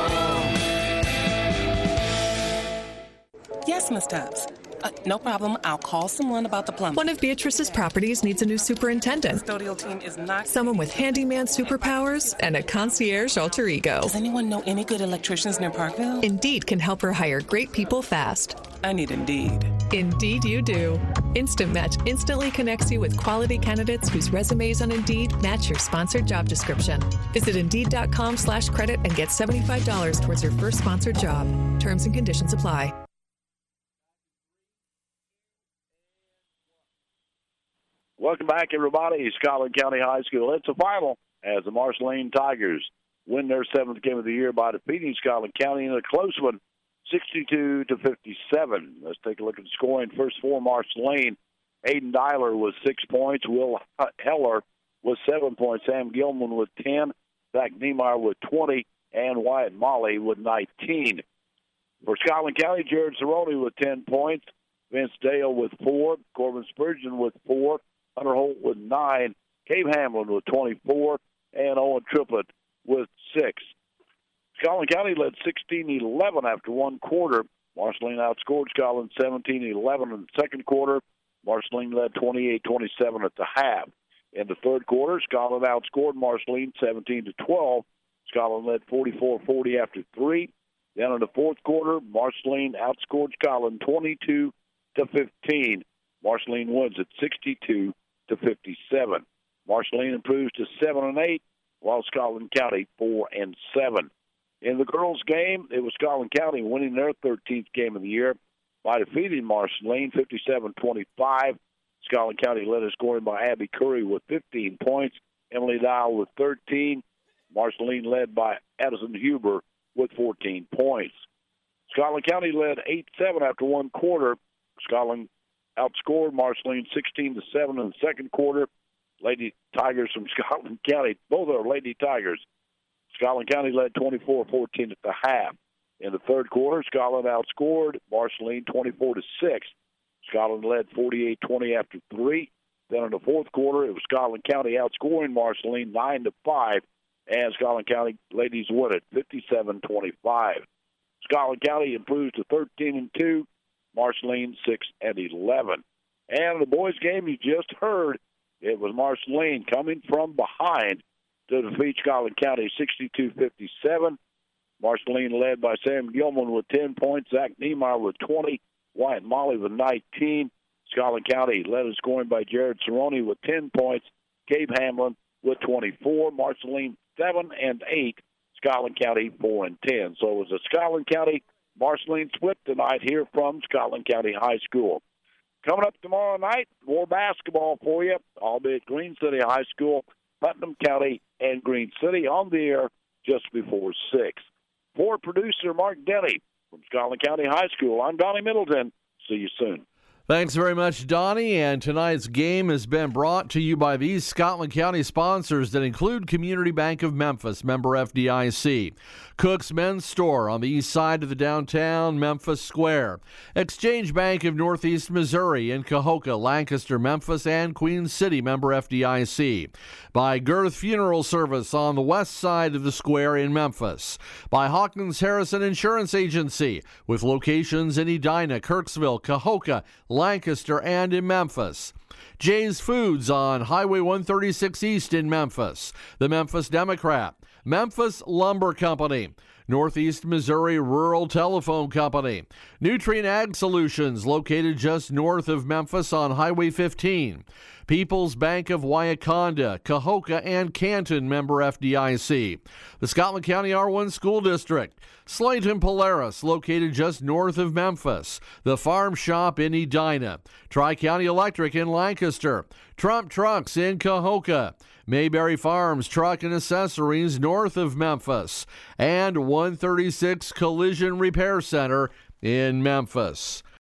J: com.
K: Yes, Miss Tubbs. Uh, no problem. I'll call someone about the plumbing.
X: One of Beatrice's properties needs a new superintendent.
K: The custodial team is not...
X: Someone with handyman superpowers and a concierge alter ego.
K: Does anyone know any good electricians near Parkville?
X: Indeed can help her hire great people fast.
K: I need Indeed.
X: Indeed you do. Instant Match instantly connects you with quality candidates whose resumes on Indeed match your sponsored job description. Visit Indeed.com slash credit and get seventy-five dollars towards your first sponsored job. Terms and conditions apply.
B: Welcome back, everybody. Scotland County High School. It's a final as the Marceline Tigers win their seventh game of the year by defeating Scotland County in a close one, sixty-two to fifty-seven. Let's take a look at the scoring. First for Marceline, Aiden Dyler with six points. Will Heller with seven points. Sam Gilman with ten. Zach Niemeyer with twenty. And Wyatt Molly with nineteen. For Scotland County, Jared Cerrone with ten points. Vince Dale with four. Corbin Spurgeon with four. Hunter Holt with nine, Cave Hamlin with twenty-four, and Owen Triplett with six. Scotland County led sixteen eleven after one quarter. Marceline outscored Scotland seventeen eleven in the second quarter. Marceline led twenty-eight twenty-seven at the half. In the third quarter, Scotland outscored Marceline seventeen to twelve. Scotland led forty-four forty after three. Then in the fourth quarter, Marceline outscored Scotland twenty-two to fifteen. Marceline wins at sixty-two to fifty-seven. Marceline improves to seven and eight, while Scotland County four and seven. In the girls' game, it was Scotland County winning their thirteenth game of the year by defeating Marceline fifty-seven twenty-five. Scotland County led in scoring by Abby Curry with fifteen points, Emily Dial with thirteen. Marceline led by Addison Huber with fourteen points. Scotland County led eight seven after one quarter. Scotland outscored Marceline sixteen to seven in the second quarter. Lady Tigers from Scotland County, both are Lady Tigers. Scotland County led twenty-four fourteen at the half. In the third quarter, Scotland outscored Marceline twenty-four to six. Scotland led forty-eight twenty after three. Then in the fourth quarter, it was Scotland County outscoring Marceline nine to five, and Scotland County ladies win it fifty-seven twenty-five. Scotland County improves to thirteen and two. Marceline six and eleven. And the boys' game you just heard, it was Marceline coming from behind to defeat Scotland County sixty-two fifty-seven. Marceline led by Sam Gilman with ten points, Zach Niemeyer with twenty, Wyatt Molly with nineteen. Scotland County led in scoring by Jared Cerrone with ten points, Gabe Hamlin with twenty-four, Marceline seven and eight, Scotland County four and ten. So it was a Scotland County Marceline split tonight here from Scotland County High School. Coming up tomorrow night, more basketball for you, albeit Green City High School, Putnam County, and Green City on the air just before six. For producer Mark Denny from Scotland County High School, I'm Donnie Middleton. See you soon.
E: Thanks very much, Donnie. And tonight's game has been brought to you by these Scotland County sponsors that include Community Bank of Memphis, member F D I C, Cook's Men's Store on the east side of the downtown Memphis Square, Exchange Bank of Northeast Missouri in Cahokia, Lancaster, Memphis, and Queen City, member F D I C, by Girth Funeral Service on the west side of the square in Memphis, by Hawkins Harrison Insurance Agency with locations in Edina, Kirksville, Cahokia, Lancaster, and in Memphis. Jay's Foods on Highway one thirty-six East in Memphis. The Memphis Democrat. Memphis Lumber Company. Northeast Missouri Rural Telephone Company. Nutrient Ag Solutions, located just north of Memphis on Highway fifteen. People's Bank of Wyaconda, Cahokia, and Canton, member F D I C. The Scotland County R one School District. Slayton Polaris, located just north of Memphis. The Farm Shop in Edina. Tri-County Electric in Lancaster. Trump Trucks in Cahokia. Mayberry Farms Truck and Accessories north of Memphis. And one thirty-six Collision Repair Center in Memphis.